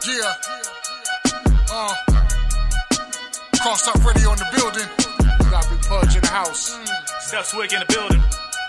Yeah. Crosstalk Radio in the building. We got Big Pudge in the house. Steph Swig in the building.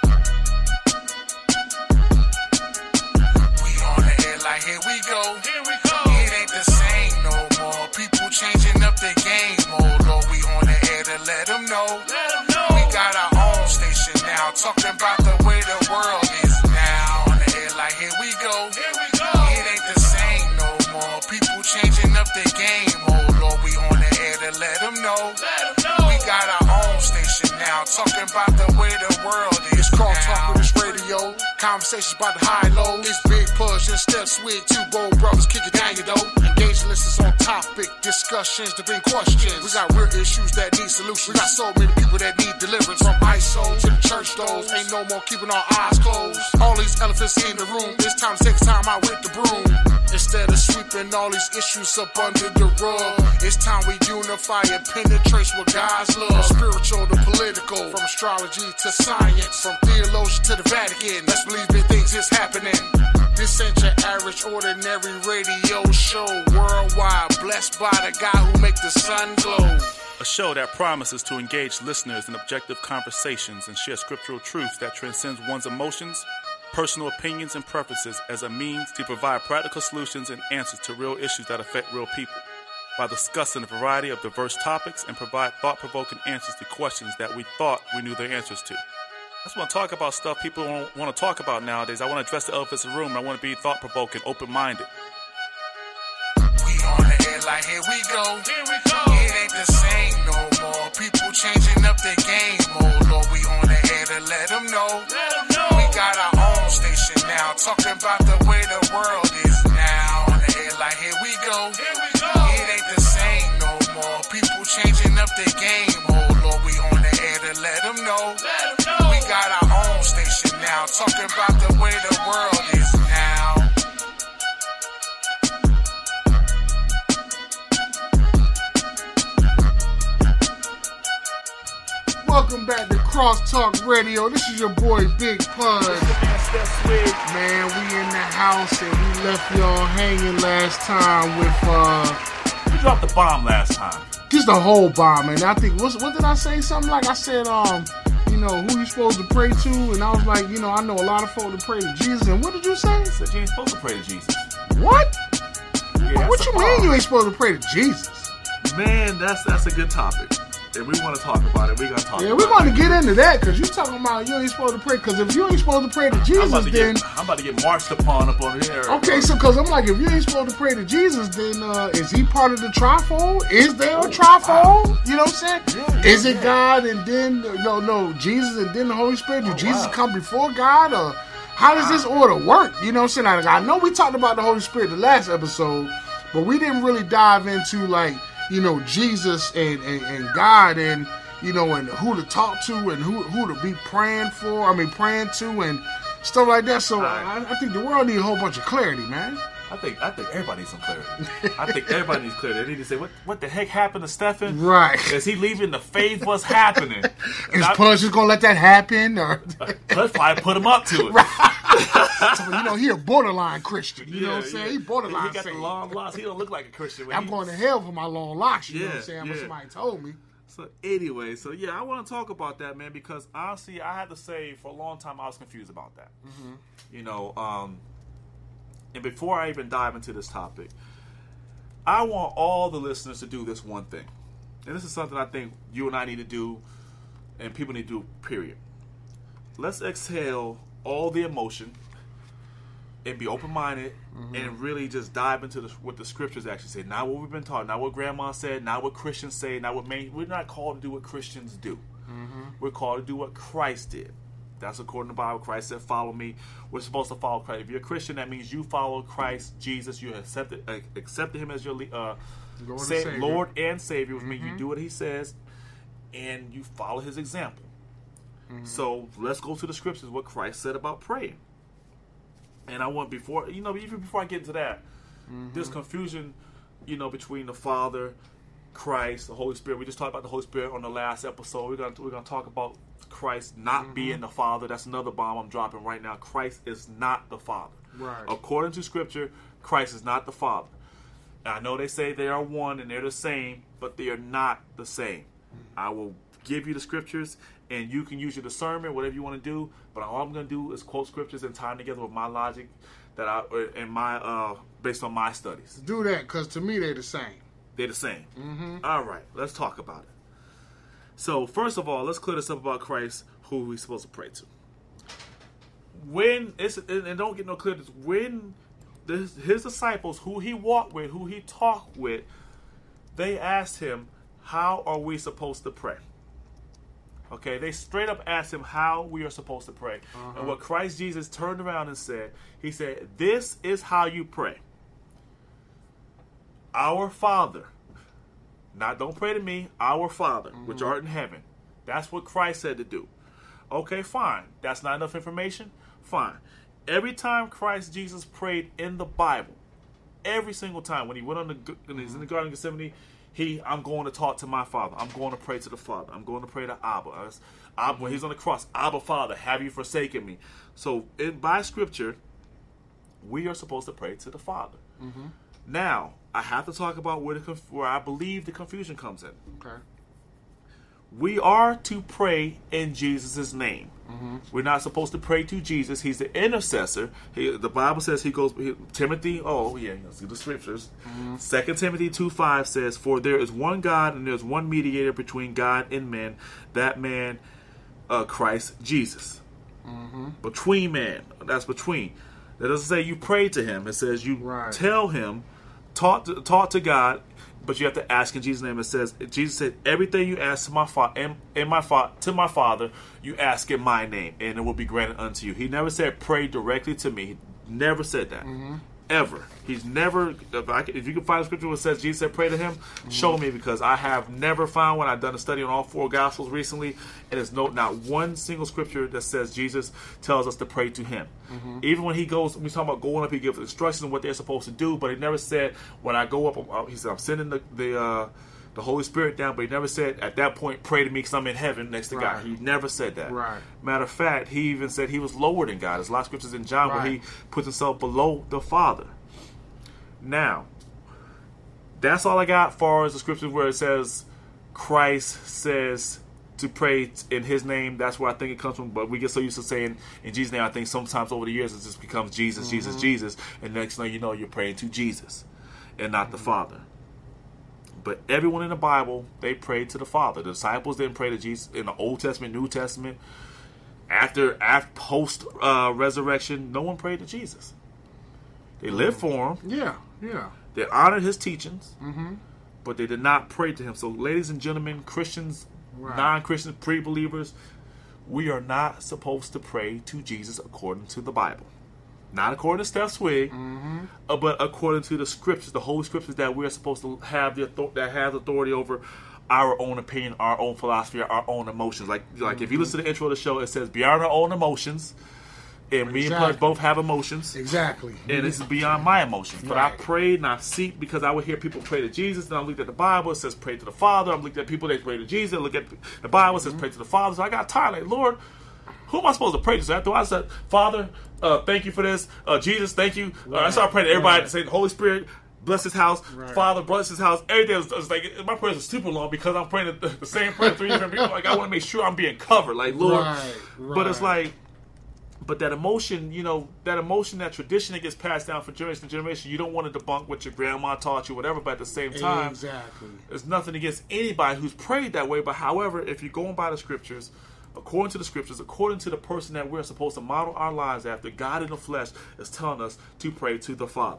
We on the air like here we go. Here we go. It ain't the same no more. People changing up their game. Oh Lord, we on the air to let them know. Let them know. We got our own station now. Talking about the way the world is now. On the air like here we go. Here we go. It ain't the same no more. People changing up their game. Oh Lord, we on the air to let them know. Let them know. We got our own station now. Talking about the way the world is. It's Crosstalk with this radio. Conversations about the high and low. It's Big Push and Steph Swig. Two bold brothers kick it down your dough. Engage listeners on topic. Discussions to bring questions. We got real issues that need solutions. We got so many people that need deliverance. From ISO to the church doors. Ain't no more keeping our eyes closed. All these elephants in the room. It's time to take time out with the broom. Instead of sweeping all these issues up under the rug, it's time we unify and penetrate what God's love. Spiritual to political, from astrology to science, from theologian to the Vatican. Let's believe big things is happening. This ain't your average, ordinary radio show. Worldwide, blessed by the guy who make the sun glow. A show that promises to engage listeners in objective conversations and share scriptural truths that transcends one's emotions, personal opinions, and preferences as a means to provide practical solutions and answers to real issues that affect real people by discussing a variety of diverse topics and provide thought-provoking answers to questions that we thought we knew the answers to. I just want to talk about stuff people don't want to talk about nowadays. I want to address the elephants in the room, and I want to be thought-provoking, open-minded. We on the air like here we go. Here we go. It ain't the same no more. People changing up their game. Oh Lord, we on the air to let them know. Let them know. We got our own station now. Talking about the way the world is now. On the air like here we go. Here we go. It ain't the same no more. People changing up their game. Oh Lord, we on the air to let them know. Let them know. We got our own station now. Talking about the way the world is now. Welcome back to Crosstalk Radio. This is your boy Big Pudge. Steph Swig. Man, we in the house and we left y'all hanging last time with You dropped the bomb last time. just a whole bomb. And I think what did I say? Something like I said, who you supposed to pray to? And I was like, I know a lot of folk to pray to Jesus. And what did you say? I said you ain't supposed to pray to Jesus. What? Yeah, What you mean you ain't supposed to pray to Jesus? Man, that's a good topic. And we want to talk about it. We're going to talk about it. Yeah, we're going to get into that because you're talking about you ain't supposed to pray. Because if you ain't supposed to pray to Jesus, I'm about to get marched upon up on here. Okay, so because I'm like, if you ain't supposed to pray to Jesus, then is he part of the trifold? Is there a trifold? Wow. You know what I'm saying? Yeah, is it God and then no Jesus and then the Holy Spirit? Do Jesus come before God, or how does this order work? You know what I'm saying? I know we talked about the Holy Spirit the last episode, but we didn't really dive into Jesus and God and and who to talk to and who to be praying to and stuff like that. So I think the world needs a whole bunch of clarity, man. I think everybody needs some clarity. I think everybody needs clarity. They need to say, what the heck happened to Stephen? Right. Is he leaving the faith? What's happening? Is Pudge just going to let that happen? Or Pudge probably put him up to it. Right. So, he a borderline Christian. You know what I'm saying? He borderline He got the long locks. He don't look like a Christian. I'm going to hell for my long locks. You know what I'm saying? Yeah. But somebody told me. So anyway, I want to talk about that, man, because honestly, I had to say for a long time I was confused about that. Mm-hmm. And before I even dive into this topic, I want all the listeners to do this one thing. And this is something I think you and I need to do, and people need to do, period. Let's exhale all the emotion and be open-minded and really just dive into what the scriptures actually say. Not what we've been taught, not what grandma said, not what Christians say, we're not called to do what Christians do. Mm-hmm. We're called to do what Christ did. That's according to the Bible. Christ said, follow me. We're supposed to follow Christ. If you're a Christian, that means you follow Christ, Jesus. You accepted him as your Lord and Savior, which means you do what he says and you follow his example. Mm-hmm. So let's go to the scriptures, what Christ said about praying. And I want even before I get into that, there's confusion, between the Father, Christ, the Holy Spirit. We just talked about the Holy Spirit on the last episode. We're gonna talk about Christ not being the Father. That's another bomb I'm dropping right now. Christ is not the Father. Right. According to Scripture, Christ is not the Father. I know they say they are one and they're the same, but they are not the same. I will give you the scriptures, and you can use your discernment, whatever you want to do. But all I'm going to do is quote scriptures and tie them together with my logic based on my studies. Do that, because to me they're the same. They're the same. Mm-hmm. All right, let's talk about it. So first of all, let's clear this up about Christ, who we're supposed to pray to. And don't get no clear, when his disciples, who he walked with, who he talked with, they asked him, how are we supposed to pray? Okay, they straight up asked him how we are supposed to pray. Uh-huh. And what Christ Jesus turned around and said, he said, this is how you pray. Our Father. Not don't pray to me, our Father, which art in heaven. That's what Christ said to do. Okay, fine. That's not enough information? Fine. Every time Christ Jesus prayed in the Bible, every single time when he went when he's in the Garden of Gethsemane, I'm going to talk to my Father. I'm going to pray to the Father. I'm going to pray to Abba. When he's on the cross, Abba, Father, have you forsaken me? So by Scripture, we are supposed to pray to the Father. Mm-hmm. Now, I have to talk about where I believe the confusion comes in. Okay. We are to pray in Jesus' name. Mm-hmm. We're not supposed to pray to Jesus. He's the intercessor. The Bible says Timothy, let's see the scriptures. Mm-hmm. 2 Timothy 2:5 says, for there is one God and there's one mediator between God and men, that man, Christ Jesus. Mm-hmm. Between man. That's between. That doesn't say you pray to him. It says you tell him, talk to God, but you have to ask in Jesus' name. It says, Jesus said, everything you ask to my Father, you ask in my name, and it will be granted unto you. He never said pray directly to me. He never said that. Mm-hmm. Ever. He's never, if you can find a scripture where it says Jesus said pray to him, show me, because I have never found one. I've done a study on all 4 Gospels recently, and there's not one single scripture that says Jesus tells us to pray to him. Mm-hmm. Even when we talk about going up, he gives instructions on what they're supposed to do, but he never said, when I go up, he said, I'm sending the Holy Spirit down, but he never said, at that point, pray to me because I'm in heaven next to God. He never said that. Right. Matter of fact, he even said he was lower than God. There's a lot of scriptures in John where he puts himself below the Father. Now, that's all I got as far as the scriptures where it says Christ says to pray in his name. That's where I think it comes from, but we get so used to saying in Jesus' name, I think sometimes over the years it just becomes Jesus, Jesus, Jesus, and next thing you know, you're praying to Jesus and not the Father. But everyone in the Bible, they prayed to the Father. The disciples didn't pray to Jesus in the Old Testament, New Testament. After post resurrection, no one prayed to Jesus. They lived for him. Yeah. They honored his teachings, but they did not pray to him. So, ladies and gentlemen, Christians, non-Christians, pre-believers, we are not supposed to pray to Jesus according to the Bible. Not according to Steph Swig, but according to the scriptures, the Holy Scriptures that we are supposed to have that have authority over our own opinion, our own philosophy, our own emotions. Like if you listen to the intro of the show, it says beyond our own emotions, and me and Pudge both have emotions. Exactly. And this is beyond my emotions. But I prayed and I seek because I would hear people pray to Jesus. Then I looked at the Bible, it says pray to the Father. I'm looking at people that pray to Jesus. I look at the Bible, it says pray to the Father. So I got tired. Like, Lord, who am I supposed to pray to? So after I said, Father, thank you for this. Jesus, thank you. I started praying to everybody to say, Holy Spirit, bless his house. Father, bless his house. Everything was like, my prayers are super long because I'm praying the same prayer to 3 different people. Like, I want to make sure I'm being covered. Like, Lord. But it's like, but that emotion, that tradition that gets passed down from generation to generation, you don't want to debunk what your grandma taught you, whatever, but at the same time, there's nothing against anybody who's prayed that way. But however, if you're going by the scriptures, according to the person that we're supposed to model our lives after, God in the flesh is telling us to pray to the Father.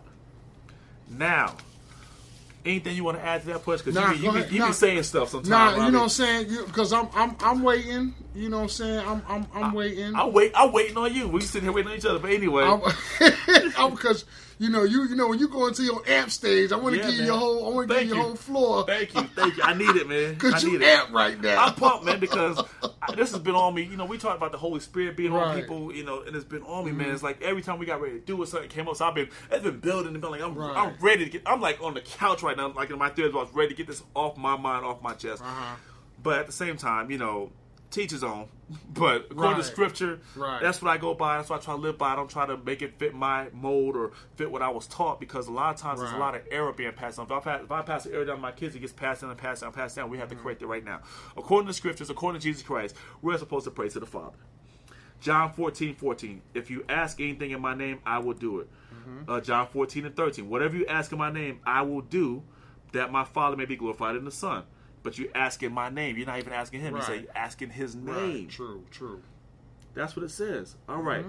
Now, anything you want to add to that, Push? Because you be saying stuff sometimes. You know what I'm saying? Because I'm waiting. You know what I'm saying? I'm waiting. I'm waiting on you. We sitting here waiting on each other. But anyway, because you know when you go into your amp stage, I want to give you your whole floor. Thank you. I need it, man. Because you amp right now. I'm pumped, man, because this has been on me. We talked about the Holy Spirit being on people, and it's been on me, man. It's like every time we got ready to do it, something came up. So it's been building and building. I'm ready to get. I'm like on the couch right now, like in my third. I was ready to get this off my mind, off my chest. But at the same time, teach his own. But according to Scripture, that's what I go by. That's what I try to live by. I don't try to make it fit my mold or fit what I was taught, because a lot of times there's a lot of error being passed on. If I pass the error down to my kids, it gets passed down and passed down and passed down. We have to correct it right now. According to Scriptures, according to Jesus Christ, we're supposed to pray to the Father. John 14:14. If you ask anything in my name, I will do it. John 14:13. Whatever you ask in my name, I will do, that my Father may be glorified in the Son. But you ask in my name. You're not even asking him. You say you ask in his name. True. That's what it says. All right.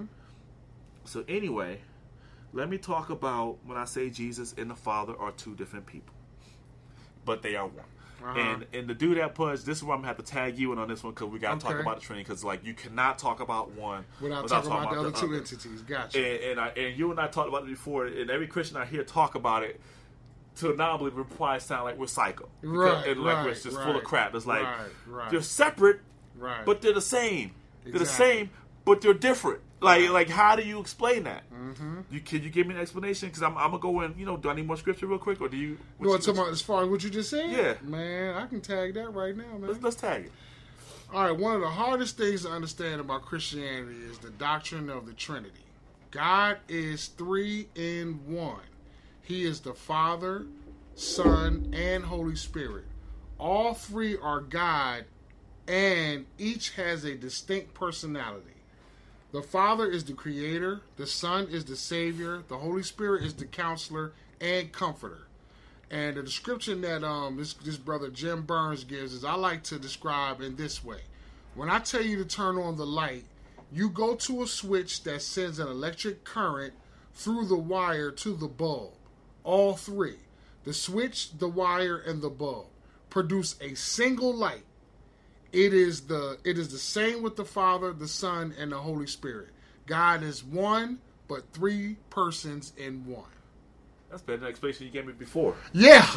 So anyway, let me talk about when I say Jesus and the Father are two different people. But they are one. And to do that, Pudge, this is where I'm going to have to tag you in on this one, because we got to talk about the Trinity, because like you cannot talk about one without talking about the other two entities. Gotcha. And you and I talked about it before, and every Christian I hear talk about it, to a non-believer, would probably sound like we're psycho. We're just full of crap. It's like, they're separate, but they're the same. Exactly. They're the same, but they're different. Like how do you explain that? Can you give me an explanation? Because I'm going to go in, do I need more scripture real quick? Or do you... You want to talk about as far as what you just said? Yeah. Man, I can tag that right now, man. Let's tag it. All right, one of the hardest things to understand about Christianity is the doctrine of the Trinity. God is 3 in 1. He is the Father, Son, and Holy Spirit. All three are God, and each has a distinct personality. The Father is the Creator, the Son is the Savior, the Holy Spirit is the Counselor and Comforter. And the description that this brother Jim Burns gives is, I like to describe in this way. When I tell you to turn on the light, you go to a switch that sends an electric current through the wire to the bulb. All three, the switch, the wire, and the bulb, produce a single light. It is the same with the Father, the Son, and the Holy Spirit. God is one, but 3 persons in one. That's better than the explanation you gave me before. Yeah.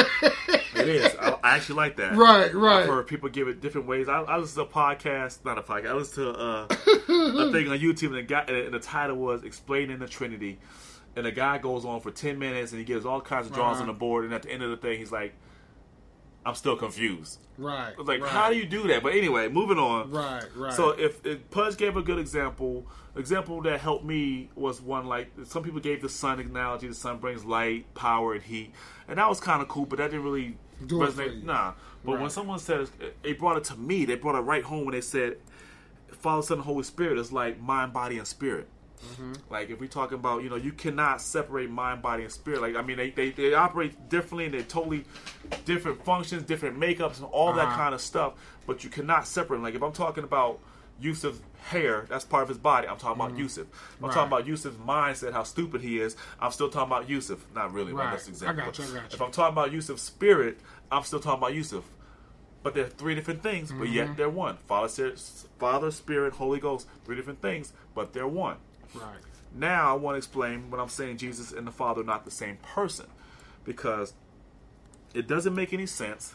It is. I actually like that. Right. I've heard people give it different ways. I listen to a podcast, not a podcast. I listen to a thing on YouTube, and the title was Explaining the Trinity. And the guy goes on for 10 minutes, and he gives all kinds of drawings on the board. And at the end of the thing, he's like, I'm still confused. Right. I was like, how do you do that? But anyway, moving on. Right. So if Pudge gave a good example that helped me was one, like, some people gave the sun analogy. The sun brings light, power, and heat. And that was kind of cool, but that didn't really resonate. Nah. But when someone said, they brought it to me, they brought it right home when they said, Father, Son, and Holy Spirit is like mind, body, and spirit. Like if we're talking about, you cannot separate mind, body, and spirit. Like, I mean, they operate differently, and they're totally different functions, different makeups, and all that kind of stuff. But you cannot separate. Like if I'm talking about Yusuf's hair, that's part of his body. I'm talking about Yusuf. If I'm talking about Yusuf's mindset, how stupid he is, I'm still talking about Yusuf. Not really, right? That's example. I got you. If I'm talking about Yusuf's spirit, I'm still talking about Yusuf. But they're 3 different things, but yet they're one. Father, Spirit, Holy Ghost, 3 different things, but they're one. Right. Now I want to explain when I'm saying Jesus and the Father are not the same person, because it doesn't make any sense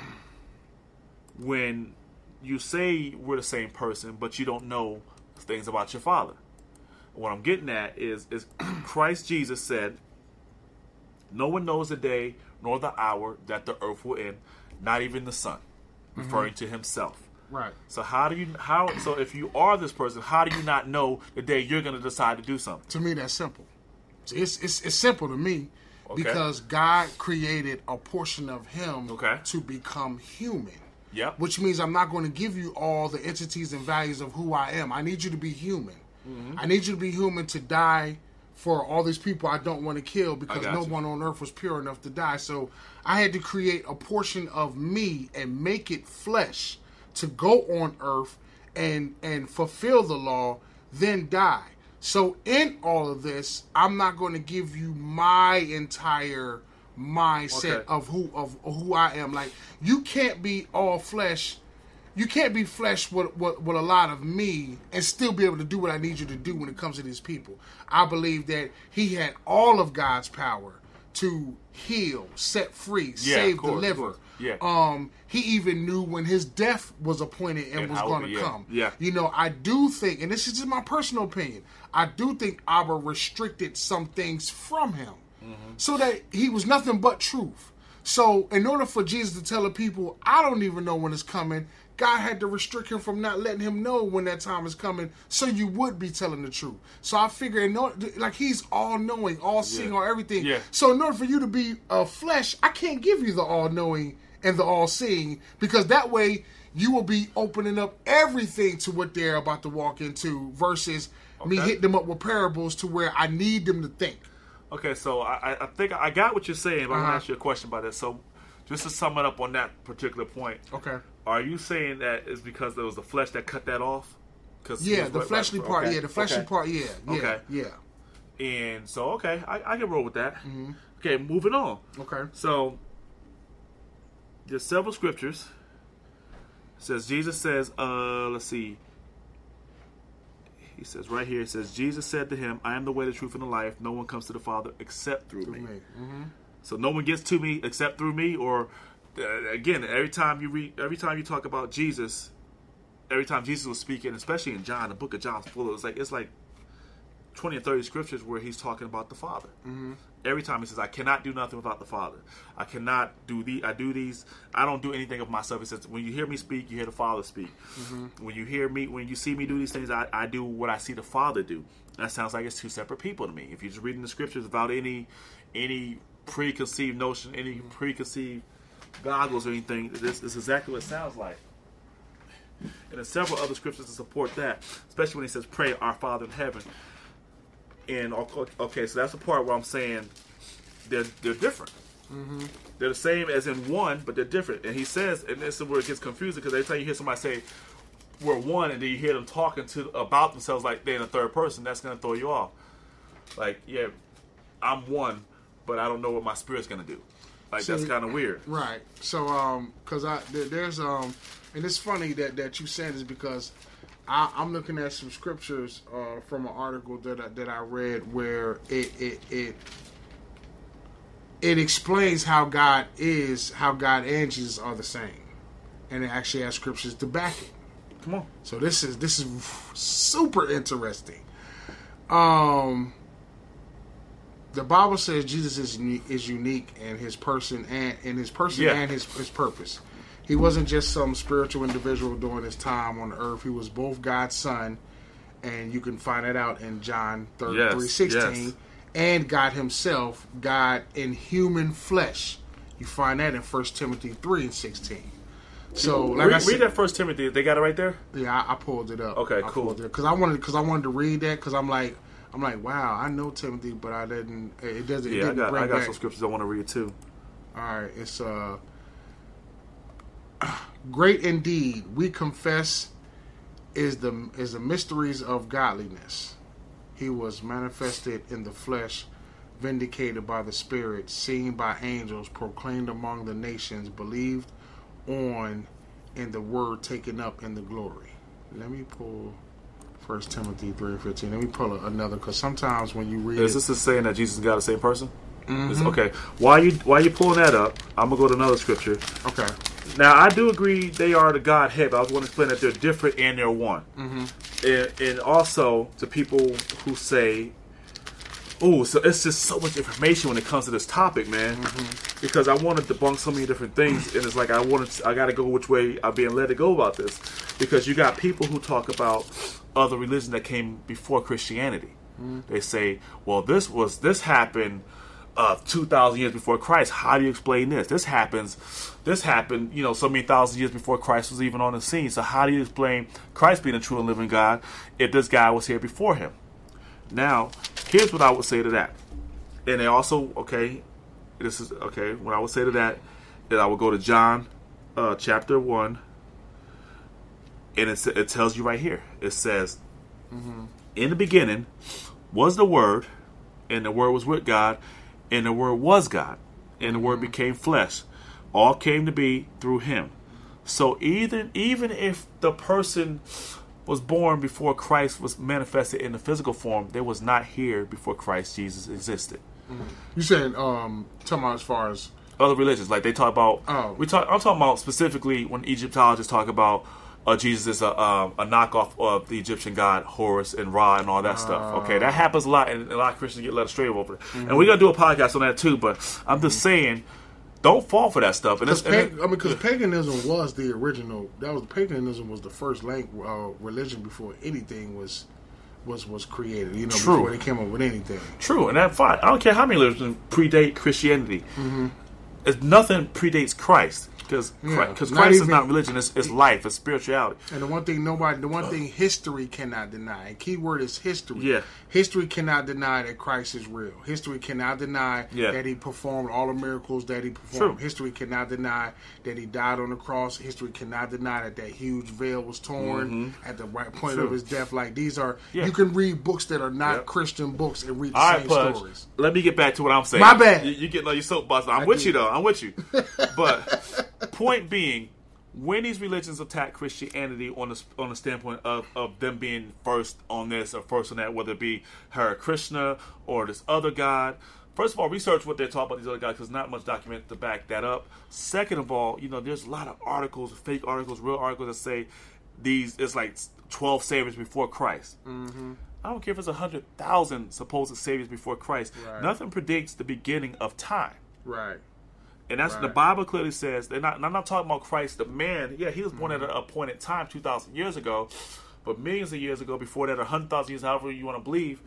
when you say we're the same person, but you don't know things about your Father. What I'm getting at is Christ Jesus said, no one knows the day nor the hour that the earth will end, not even the Son, referring to himself. Right. So so if you are this person, how do you not know the day you're going to decide to do something? To me, that's simple. It's simple to me because God created a portion of him to become human. Yeah. Which means I'm not going to give you all the entities and values of who I am. I need you to be human. I need you to be human to die for all these people I don't want to kill, because no one on earth was pure enough to die. So I had to create a portion of me and make it flesh to go on earth and fulfill the law, then die. So in all of this, I'm not going to give you my entire mindset of who I am. Like, you can't be all flesh. You can't be flesh with a lot of me and still be able to do what I need you to do when it comes to these people. I believe that he had all of God's power to heal, set free, save, deliver. Yeah. He even knew when his death was appointed and was going to come. Yeah. I do think, and this is just my personal opinion, I do think Abba restricted some things from him so that he was nothing but truth. So in order for Jesus to tell the people, I don't even know when it's coming, God had to restrict him from not letting him know when that time is coming, so you would be telling the truth. So I figure, like, he's all-knowing, all-seeing, all everything. Yeah. So in order for you to be flesh, I can't give you the all-knowing and the all-seeing, because that way you will be opening up everything to what they're about to walk into versus me hitting them up with parables to where I need them to think. Okay, so I think I got what you're saying, but I'm going to ask you a question about that. So just to sum it up on that particular point, are you saying that it's because there was the flesh that cut that off? The fleshly part, the fleshly part, yeah. And so, I can roll with that. Mm-hmm. Okay, moving on. Okay. So there's several scriptures. It says, Jesus says, let's see. He says right here, it says, Jesus said to him, I am the way, the truth, and the life. No one comes to the Father except through me. Mm-hmm. So no one gets to me except through me. Or again, every time you talk about Jesus, every time Jesus was speaking, especially in John, the book of John is full of, it's like 20 or 30 scriptures where he's talking about the Father. Mm-hmm. Every time he says, I cannot do nothing without the Father. I cannot do I do these. I don't do anything of myself. He says, when you hear me speak, you hear the Father speak. Mm-hmm. When you see me do these things, I do what I see the Father do. That sounds like it's two separate people to me. If you're just reading the scriptures without any preconceived notion, any preconceived goggles or anything, this is exactly what it sounds like. And there's several other scriptures to support that, especially when he says, pray our Father in heaven. And okay, so that's the part where I'm saying they're different. Mm-hmm. They're the same as in one, but they're different. And he says, and this is where it gets confusing, because every time you hear somebody say we're one, and then you hear them talking about themselves like they're in the third person, that's going to throw you off. Like, yeah, I'm one, but I don't know what my spirit's going to do. Like, that's kind of weird, right? So, because there's and it's funny that you said this, because I'm looking at some scriptures from an article that I read where it explains how God and Jesus are the same, and it actually has scriptures to back it. Come on. So this is super interesting. The Bible says Jesus is unique in his person and his purpose. He wasn't just some spiritual individual during his time on earth. He was both God's son, and you can find that out in John 3:16, yes. And God himself, God in human flesh. You find that in 1 Timothy 3:16. So, like read that 1 Timothy. They got it right there? Yeah, I pulled it up. Okay, cool. Because I wanted to read that, because I'm like, wow, I know Timothy, but I didn't. It doesn't. Yeah, it I got some scriptures I want to read too. All right, it's great indeed. We confess is the mysteries of godliness. He was manifested in the flesh, vindicated by the Spirit, seen by angels, proclaimed among the nations, believed on in the word, taken up in the glory. Let me pull 1 Timothy 3:15. Let me pull another, because sometimes when you read is this saying that Jesus and God are the same person? Mm-hmm. Okay. While you pulling that up, I'm gonna go to another scripture. Okay. Now I do agree they are the Godhead, but I was going to explain that they're different and they're one. Mm-hmm. And also to people who say, "Oh, so it's just so much information when it comes to this topic, man." Mm-hmm. Because I want to debunk so many different things, and it's like I got to go which way I'm being led to go about this. Because you got people who talk about other religions that came before Christianity. Mm-hmm. They say, "Well, this happened 2,000 years before Christ. How do you explain this? This happened, so many thousand years before Christ was even on the scene. So how do you explain Christ being a true and living God if this guy was here before him?" Now, here's what I would say to that. And they also, when I would say to that, then I would go to John chapter 1, and it tells you right here. It says, in the beginning was the Word, and the Word was with God, and the Word was God, and the Word became flesh. All came to be through Him. So even if the person was born before Christ was manifested in the physical form, they was not here before Christ Jesus existed. You saying talking about as far as other religions, like they talk about. I'm talking about specifically when Egyptologists talk about Jesus is a knockoff of the Egyptian god Horus and Ra and all that stuff. Okay, that happens a lot, and a lot of Christians get led astray over it. And we're gonna do a podcast on that too. But I'm just saying, don't fall for that stuff. And because paganism was the original. Paganism was the first religion before anything was created. You know, True. Before they came up with anything. True, and that's fine. I don't care how many religions predate Christianity. Nothing predates Christ. Because Christ is not religion, it's life, it's spirituality. And the one thing history cannot deny, and key word is history. Yeah. History cannot deny that Christ is real. History cannot deny that he performed all the miracles that he performed. True. History cannot deny that he died on the cross. History cannot deny that huge veil was torn at the right point of his death. Like, these are, you can read books that are not Christian books and read the same stories. Let me get back to what I'm saying. My bad. You getting on your soapbox. I'm with you, though. I'm with you. But point being, when these religions attack Christianity on the standpoint of them being first on this or first on that, whether it be Hare Krishna or this other god, first of all, research what they're talking about these other guys, because not much document to back that up. Second of all, there's a lot of articles, fake articles, real articles that say it's like 12 saviors before Christ. I don't care if it's 100,000 supposed saviors before Christ. Right. Nothing predicts the beginning of time. Right. And that's the Bible clearly says. I'm not talking about Christ, the man. Yeah, he was born at an appointed time 2,000 years ago, but millions of years ago, before that, 100,000 years, however you want to believe.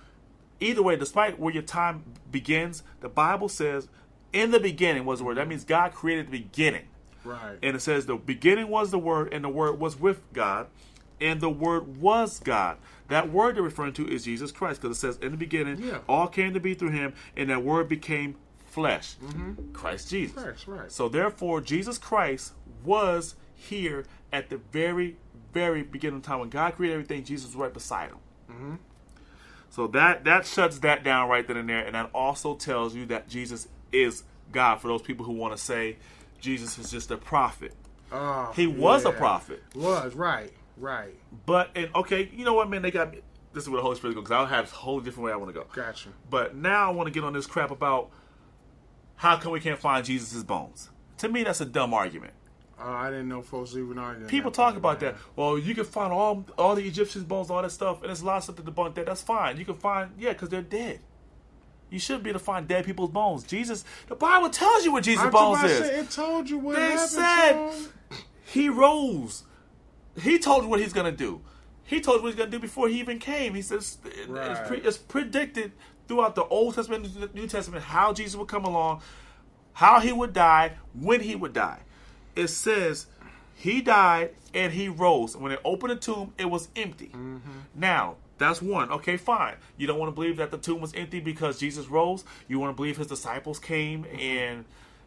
Either way, despite where your time begins, the Bible says, "In the beginning was the Word." That means God created the beginning. Right. And it says, "The beginning was the Word, and the Word was with God, and the Word was God." That word they're referring to is Jesus Christ, because it says, "In the beginning, all came to be through Him, and that Word became flesh." Christ Jesus. Right. So therefore, Jesus Christ was here at the very, very beginning of time. When God created everything, Jesus was right beside Him. So that shuts that down right then and there, and that also tells you that Jesus is God, for those people who want to say Jesus is just a prophet. He was a prophet. Right. But, okay, you know what, man, they got me. This is where the Holy Spirit goes, because I have a whole different way I want to go. Gotcha. But now I want to get on this crap about how come we can't find Jesus' bones. To me, that's a dumb argument. I didn't know folks even arguing. People talk about that. Well, you can find all the Egyptians' bones, all that stuff, and there's lots of stuff to debunk that. That's fine. You can find, because they're dead. You shouldn't be able to find dead people's bones. The Bible tells you what Jesus' bones is. It told you what They happened. said He rose. He told you what He's going to do. He told you what He's going to do before He even came. He says it's predicted throughout the Old Testament and the New Testament how Jesus would come along, how He would die, when He would die. It says He died and He rose. When they opened the tomb, it was empty. Now, that's one. Okay, fine. You don't want to believe that the tomb was empty because Jesus rose. You want to believe His disciples came and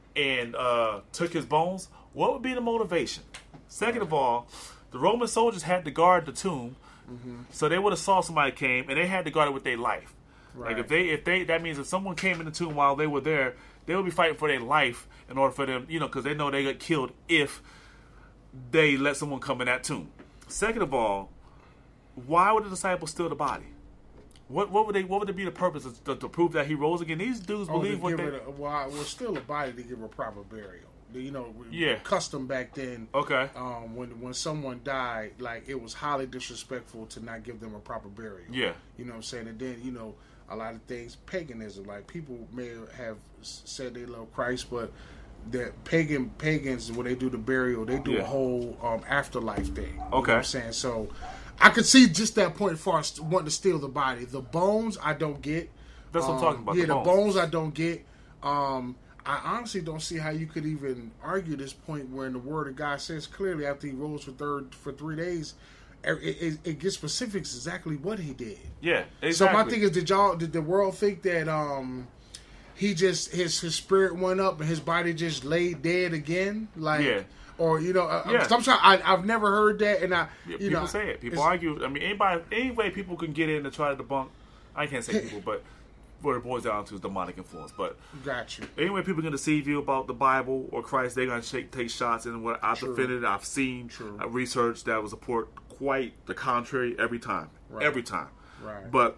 took His bones. What would be the motivation? Second of all, the Roman soldiers had to guard the tomb, so they would have saw somebody came, and they had to guard it with their life. Right. Like if they, that means if someone came in the tomb while they were there, they would be fighting for their life in order for them, because they know they got killed if they let someone come in that tomb. Second of all, why would the disciples steal the body? What would it be the purpose to prove that He rose again? These dudes believe what they. Well, steal a body to give a proper burial. Custom back then. Okay. When someone died, like, it was highly disrespectful to not give them a proper burial. Yeah. You know what I'm saying? And then, a lot of things, paganism, like, people may have said they love Christ, but that pagans, when they do the burial, they do a whole afterlife thing. You know what I'm saying? So I could see just that point as far as wanting to steal the body. The bones, I don't get. That's what I'm talking about. Yeah, the bones I don't get. I honestly don't see how you could even argue this point when the Word of God says clearly after He rose for 3 days, it gives specifics exactly what He did. Yeah, exactly. So my thing is, did the world think that He just his spirit went up and His body just laid dead again? Like, or I'm sorry, I've never heard that, and people say it. People argue. I mean, any way people can get in to try to debunk. I can't say people, but what it boils down to is demonic influence. But got you. Anyway, people are going to deceive you about the Bible or Christ. They're going to take shots, and what I've defended, I've seen, I've researched that was support quite the contrary every time. Right. Every time. Right. But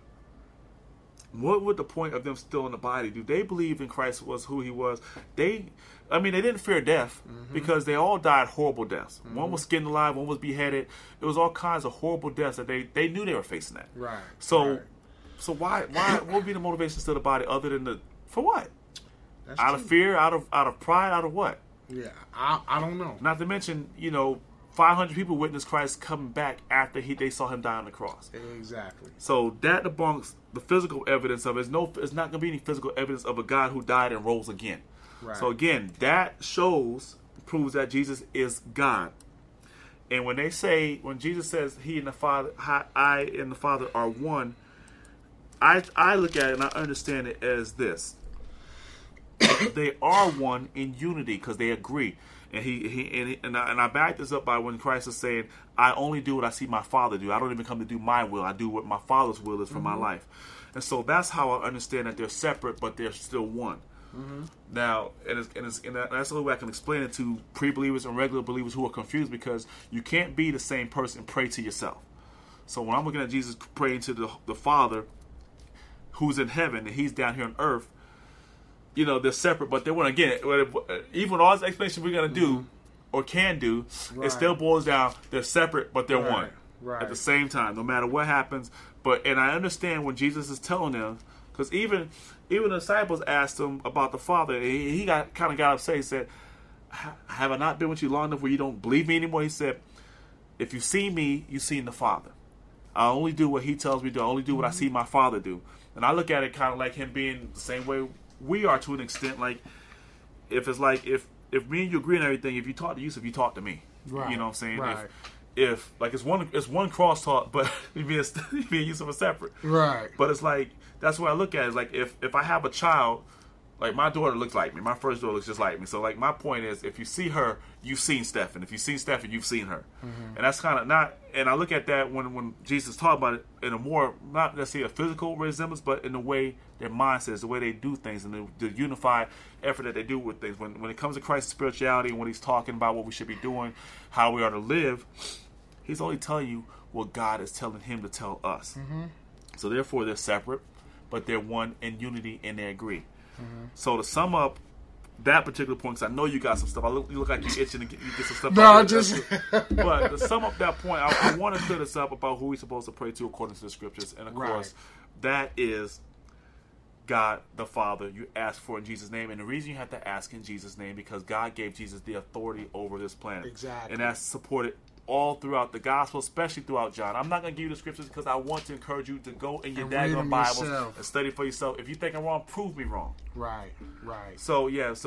what would the point of them stealing the body? Do they believe in Christ was who He was? They didn't fear death because they all died horrible deaths. One was skinned alive, one was beheaded. It was all kinds of horrible deaths that they knew they were facing that. Right. So why what would be the motivation to steal the body other than for what? Out of fear, out of pride, out of what? Yeah, I don't know. Not to mention, 500 people witnessed Christ coming back after they saw him die on the cross. Exactly. So that debunks the physical evidence of it. It's not going to be any physical evidence of a God who died and rose again. Right. So again, that proves that Jesus is God. And when Jesus says he and the Father, I and the Father are one, I look at it and I understand it as this. They are one in unity because they agree. And I back this up by when Christ is saying, I only do what I see my Father do. I don't even come to do my will. I do what my Father's will is for my life. And so that's how I understand that they're separate, but they're still one. Now, and that's the only way I can explain it to pre-believers and regular believers who are confused, because you can't be the same person and pray to yourself. So when I'm looking at Jesus praying to the Father who's in heaven and he's down here on earth, they're separate, but they're one. Again, even all this explanation we're going to do or can do, it still boils down, they're separate, but they're one at the same time, no matter what happens. And I understand when Jesus is telling them, because even the disciples asked him about the Father, he got upset. He said, have I not been with you long enough where you don't believe me anymore? He said, if you see me, you've seen the Father. I only do what he tells me to do. I only do what I see my Father do. And I look at it kind of like him being the same way we are to an extent. Like, if it's like, if me and you agree on everything, if you talk to Yusuf, you talk to me. Right. You know what I'm saying? Right. If like it's one crosstalk, but me and Yusuf are separate. Right. But it's like, that's what I look at. Is like, if I have a child, like my daughter looks like me. My first daughter looks just like me. So like my point is, if you see her, you've seen Stephen. If you've seen Stephen, you've seen her. And that's kind of not. And I look at that when Jesus talked about it in a more, not necessarily a physical resemblance, but in the way their mindset is, the way they do things, and the unified effort that they do with things. When it comes to Christ's spirituality, and when he's talking about what we should be doing, how we are to live, he's only telling you what God is telling him to tell us. So therefore, they're separate, but they're one in unity, and they agree. So to sum up that particular point, because I know you got some stuff. You look like you're itching to get some stuff. But to sum up that point, I want to clear this up about who we're supposed to pray to according to the scriptures. And of course, that is God the Father. You ask for in Jesus' name. And the reason you have to ask in Jesus' name, because God gave Jesus the authority over this planet. Exactly. And that's supported all throughout the gospel, especially throughout John. I'm not going to give you the scriptures because I want to encourage you to go in your daggone Bibles and study for yourself. If you think I'm wrong, prove me wrong. Right. So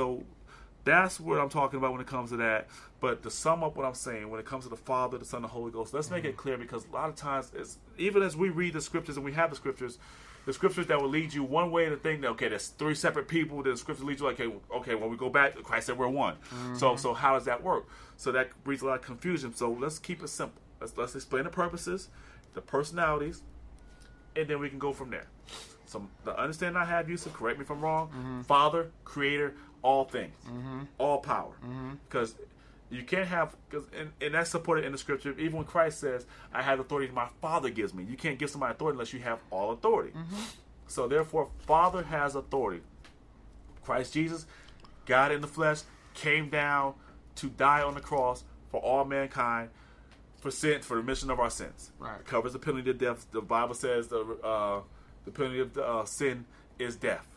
that's what I'm talking about when it comes to that. But to sum up what I'm saying, when it comes to the Father, the Son, and the Holy Ghost, let's make it clear, because a lot of times, even as we read the scriptures and we have the scriptures that will lead you one way to think that, okay, there's three separate people. Then the scripture leads you like, okay, when we go back, Christ said we're one. So how does that work? So that brings a lot of confusion. So let's keep it simple. Let's explain the purposes, the personalities, and then we can go from there. So the understanding I have, Yusuf, correct me if I'm wrong, Father, Creator, all things, all power. Because you can't have, and that's supported in the scripture. Even when Christ says, I have authority my Father gives me. You can't give somebody authority unless you have all authority. So therefore, Father has authority. Christ Jesus, God in the flesh, came down to die on the cross for all mankind, for the remission of our sins. Right. It covers the penalty of death. The Bible says the penalty of sin is death.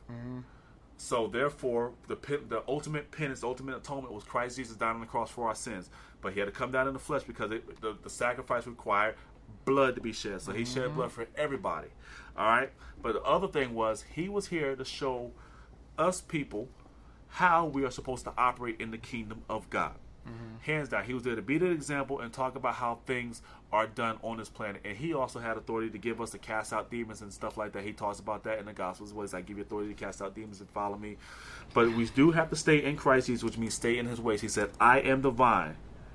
So therefore, the ultimate penance, the ultimate atonement was Christ Jesus dying on the cross for our sins. But he had to come down in the flesh because the sacrifice required blood to be shed. So he shed blood for everybody. All right? But the other thing was, he was here to show us people how we are supposed to operate in the kingdom of God. Hands down, he was there to be the example and talk about how things are done on this planet. And he also had authority to give us to cast out demons and stuff like that. He talks about that in the Gospels. What is, I give you authority to cast out demons and follow me. But we do have to stay in Christ Jesus, which means stay in his ways. He said, I am the vine.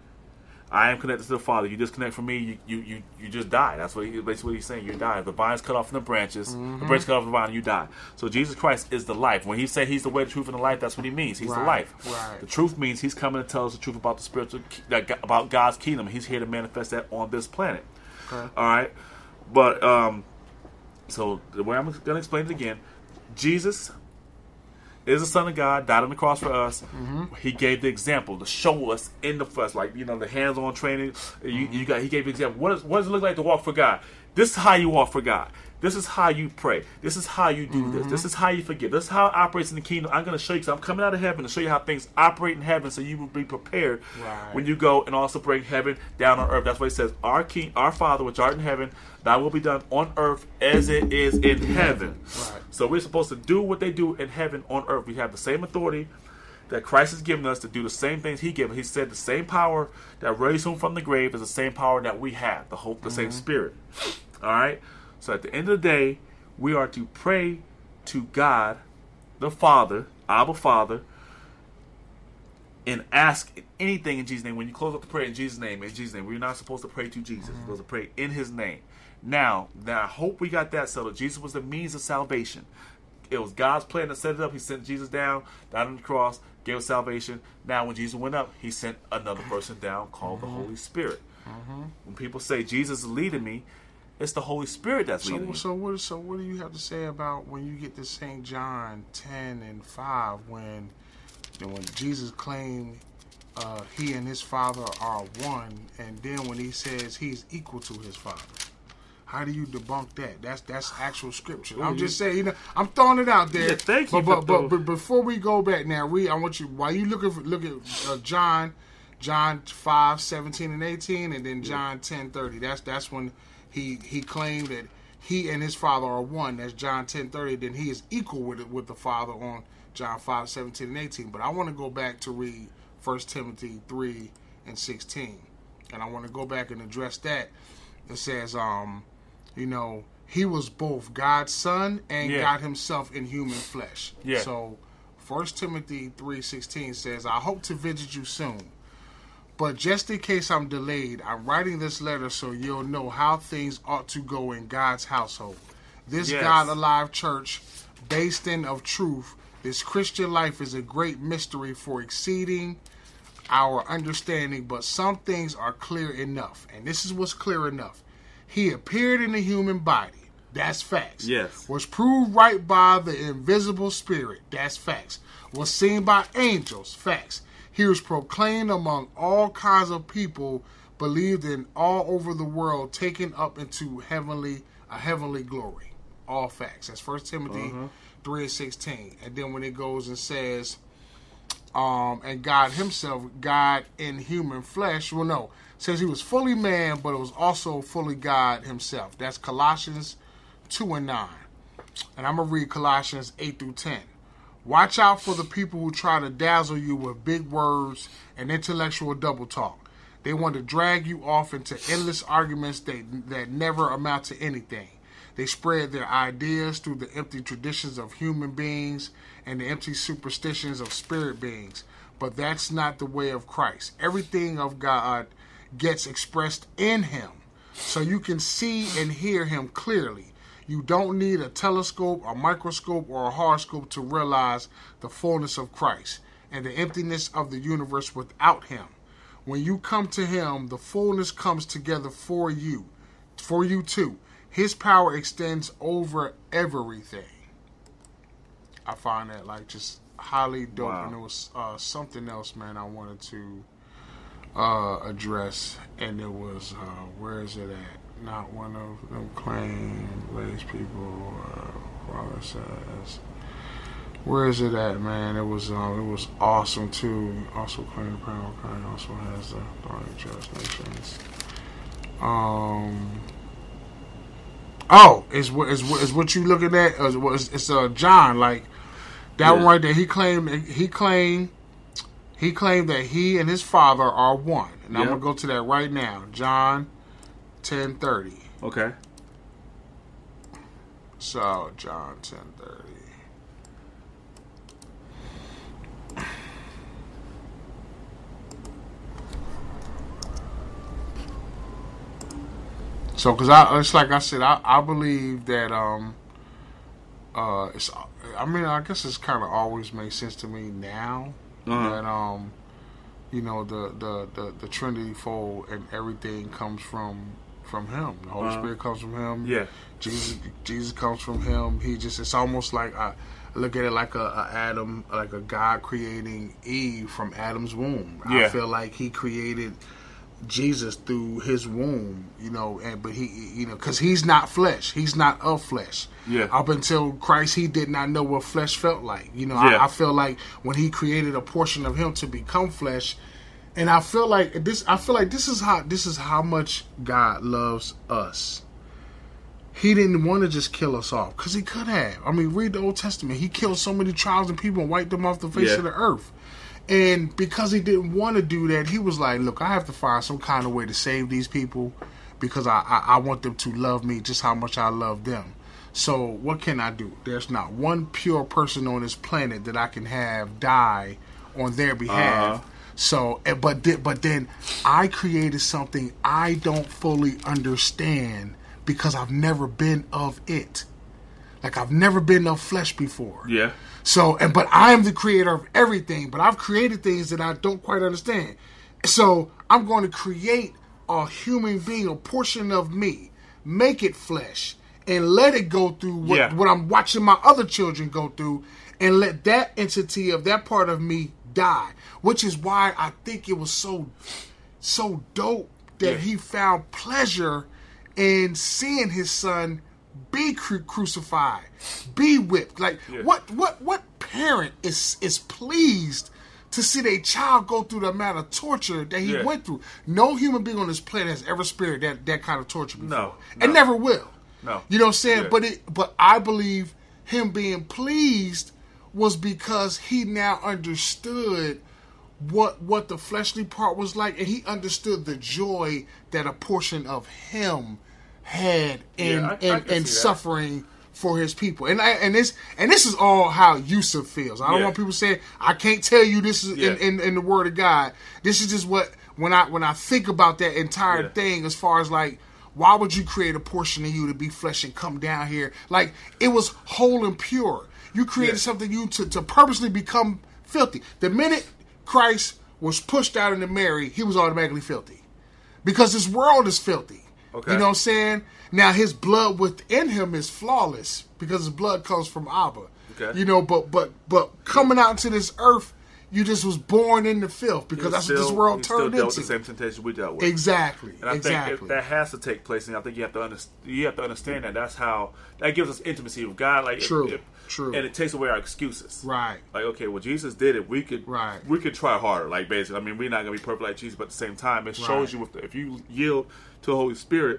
I am connected to the Father. You disconnect from me, you just die. That's basically what he's saying. You die. If the vine's cut off from the branches, the branch cut off from the vine, you die. So Jesus Christ is the life. When he said he's the way, the truth, and the life, that's what he means. He's the life. Right. The truth means he's coming to tell us the truth about the spiritual, about God's kingdom. He's here to manifest that on this planet. Okay. All right. But so the way I'm going to explain it again, Jesus is the Son of God, died on the cross for us. He gave the example to show us in the flesh, like, the hands-on training. He gave the example. What does it look like to walk for God? This is how you walk for God. This is how you pray. This is how you do this. This is how you forgive. This is how it operates in the kingdom. I'm going to show you, because I'm coming out of heaven to show you how things operate in heaven, so you will be prepared when you go, and also bring heaven down on earth. That's why it says, our King, our Father, which art in heaven, thy will be done on earth as it is in heaven. Right. So we're supposed to do what they do in heaven on earth. We have the same authority that Christ has given us to do the same things he gave. He said the same power that raised him from the grave is the same power that we have, the hope, the same spirit. All right? So at the end of the day, we are to pray to God, the Father, Abba Father, and ask anything in Jesus' name. When you close up the prayer in Jesus' name, we're not supposed to pray to Jesus. We're supposed to pray in his name. Now, I hope we got that settled. Jesus was the means of salvation. It was God's plan to set it up. He sent Jesus down, died on the cross, gave us salvation. Now, when Jesus went up, he sent another person down called the Holy Spirit. When people say Jesus is leading me, it's the Holy Spirit that's leading me. So what do you have to say about when you get to St. John 10:5, when Jesus claimed he and his Father are one, and then when he says he's equal to his Father? How do you debunk that? That's actual scripture. I'm just saying, I'm throwing it out there. Yeah, thank you. But before we go back now, I want you, while you look at John 5:17-18, and then John 10:30. That's when he claimed that he and his Father are one. That's John 10:30. Then he is equal with the Father on John 5:17-18. But I want to go back to read 1 Timothy 3:16, and I want to go back and address that. It says, he was both God's son and God himself in human flesh. Yeah. So 1 Timothy 3:16 says, I hope to visit you soon. But just in case I'm delayed, I'm writing this letter so you'll know how things ought to go in God's household. This God-alive church, based in of truth, this Christian life is a great mystery for exceeding our understanding, but some things are clear enough. And this is what's clear enough. He appeared in a human body. That's facts. Yes. Was proved right by the invisible spirit. That's facts. Was seen by angels. Facts. He was proclaimed among all kinds of people, believed in all over the world, taken up into a heavenly glory. All facts. That's 1 Timothy 3:16. And then when it goes and says, and God himself, God in human flesh, says he was fully man, but it was also fully God himself. That's Colossians 2:9. And I'm going to read Colossians 8-10. Watch out for the people who try to dazzle you with big words and intellectual double talk. They want to drag you off into endless arguments that never amount to anything. They spread their ideas through the empty traditions of human beings and the empty superstitions of spirit beings. But that's not the way of Christ. Everything of God gets expressed in him, so you can see and hear him clearly. You don't need a telescope, a microscope, or a horoscope to realize the fullness of Christ and the emptiness of the universe without him. When you come to him, the fullness comes together for you too. His power extends over everything. I find that just highly dope. Wow. And there was something else, man, I wanted to address, and it was where is it at? Not one of them claim race people. Father says, where is it at, man? It was awesome too. Also claim the power of God also has the authority to judge nations. Is what you looking at? It's John, like that one right there. He claimed that he and his Father are one. And I'm gonna go to that right now. John 10:30. Okay. So John 10:30. So, because it's like I said, I believe that it's. I mean, I guess it's kind of always made sense to me now that the Trinity fold and everything comes from him. The Holy Spirit comes from him. Yeah. Jesus comes from him. It's almost like I look at it like a God creating Eve from Adam's womb. Yeah. I feel like he created Jesus through his womb, but he, because he's not flesh, he's not of flesh. Yeah. Up until Christ, he did not know what flesh felt like. I feel like when he created a portion of him to become flesh, and I feel like this is how much God loves us. He didn't want to just kill us off, because he could have. I mean, read the Old Testament. He killed so many tribes and people and wiped them off the face of the earth. And because he didn't want to do that, he was like, look, I have to find some kind of way to save these people, because I want them to love me just how much I love them. So what can I do? There's not one pure person on this planet that I can have die on their behalf. So, but then I created something I don't fully understand, because I've never been of it. Like, I've never been of flesh before. Yeah. So, but I am the creator of everything, but I've created things that I don't quite understand. So, I'm going to create a human being, a portion of me, make it flesh, and let it go through what I'm watching my other children go through, and let that entity of that part of me die. Which is why I think it was so dope that he found pleasure in seeing his son be crucified, be whipped. Like, what parent is pleased to see their child go through the amount of torture that he went through? No human being on this planet has ever experienced that kind of torture before. No. And never will. No. You know what I'm saying? Yeah. But I believe him being pleased was because he now understood what the fleshly part was like, and he understood the joy that a portion of him had in suffering for his people. And this is all how Yusuf feels. I don't want people saying, I can't tell you this is in the Word of God. This is just what when I think about that entire thing, as far as like, why would you create a portion of you to be flesh and come down here? Like, it was whole and pure. You created something to purposely become filthy. The minute Christ was pushed out into Mary, he was automatically filthy. Because this world is filthy. Okay. You know what I'm saying? Now, his blood within him is flawless, because his blood comes from Abba. Okay. But coming out into this earth, you just was born in the filth, because that's what this world turned into. Dealt with the same temptation we dealt with. Exactly. And I think that has to take place, and I think you have to understand that. That's how that gives us intimacy with God. Like, True. And it takes away our excuses. Right. Like, okay, well, Jesus did it. We could try harder. Like, basically, I mean, we're not gonna be perfect like Jesus, but at the same time, it shows you if you yield to the Holy Spirit,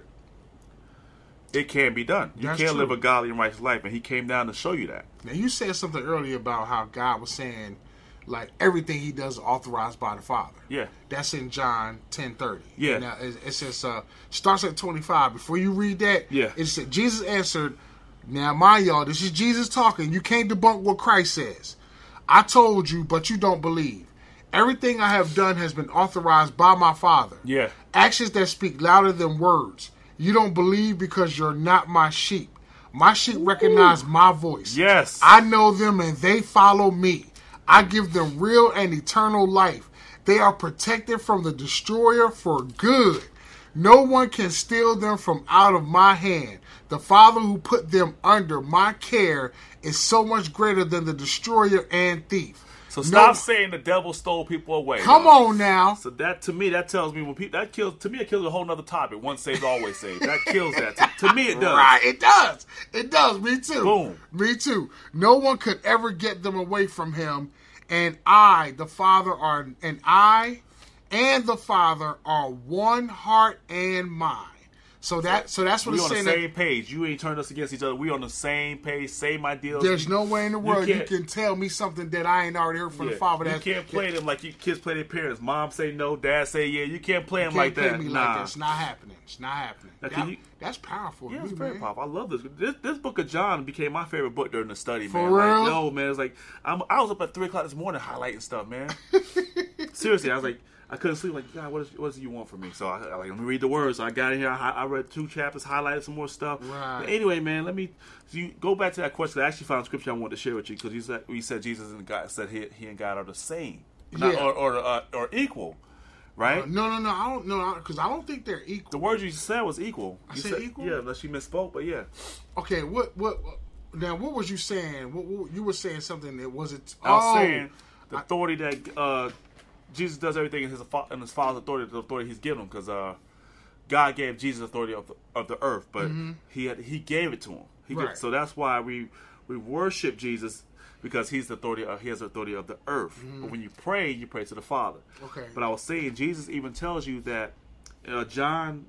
it can be done. You can live a godly and righteous life, and He came down to show you that. Now, you said something earlier about how God was saying, like, everything He does is authorized by the Father. Yeah. That's in John 10:30. Yeah. Now, it says, starts at 25. Before you read that, it said, Jesus answered, now, mind y'all, this is Jesus talking. You can't debunk what Christ says. I told you, but you don't believe. Everything I have done has been authorized by my Father. Yeah. Actions that speak louder than words. You don't believe because you're not my sheep. My sheep recognize my voice. Yes. I know them and they follow me. I give them real and eternal life. They are protected from the destroyer for good. No one can steal them from out of my hand. The Father who put them under my care is so much greater than the destroyer and thief. So stop saying the devil stole people away. Come on now. So that, to me, that tells me when people it kills a whole nother topic. Once saved, always saved. That kills that. To me, it does. Right, it does. It does. Me too. Boom. Me too. No one could ever get them away from Him. And I, the Father, and the Father are one heart and mind. So that's what it's saying. We on the same page. You ain't turned us against each other. We on the same page, same ideals. There's no way in the world you can tell me something that I ain't already heard from the Father. You can't play them like you kids play their parents. Mom say no, dad say yeah. You can't play them like that. You can't play me like that. It's not happening. It's not happening. That's powerful. Yeah, it's very powerful. I love this. This book of John became my favorite book during the study, man. For real? Like, yo, man, it's like I was up at 3 o'clock this morning highlighting stuff, man. Seriously, I was like, I couldn't sleep. Like, God, what do you want from me? So I let me read the words. So I got in here. I read 2 chapters, highlighted some more stuff. Right. But anyway, man, you go back to that question. I actually found a scripture I wanted to share with you, because we said Jesus and God said he and God are the same, or equal, right? No. I don't know, because I don't think they're equal. The word you said was equal. I said equal. Yeah, unless you misspoke, but yeah. Okay, what? Now, what was you saying? What you were saying something that wasn't. I was saying the authority that Jesus does everything in his Father's authority, the authority he's given him, because God gave Jesus authority of the earth, but he gave it to him. Right. So that's why we worship Jesus, because he has the authority of the earth. But when you pray to the Father. Okay. But I was saying, Jesus even tells you that John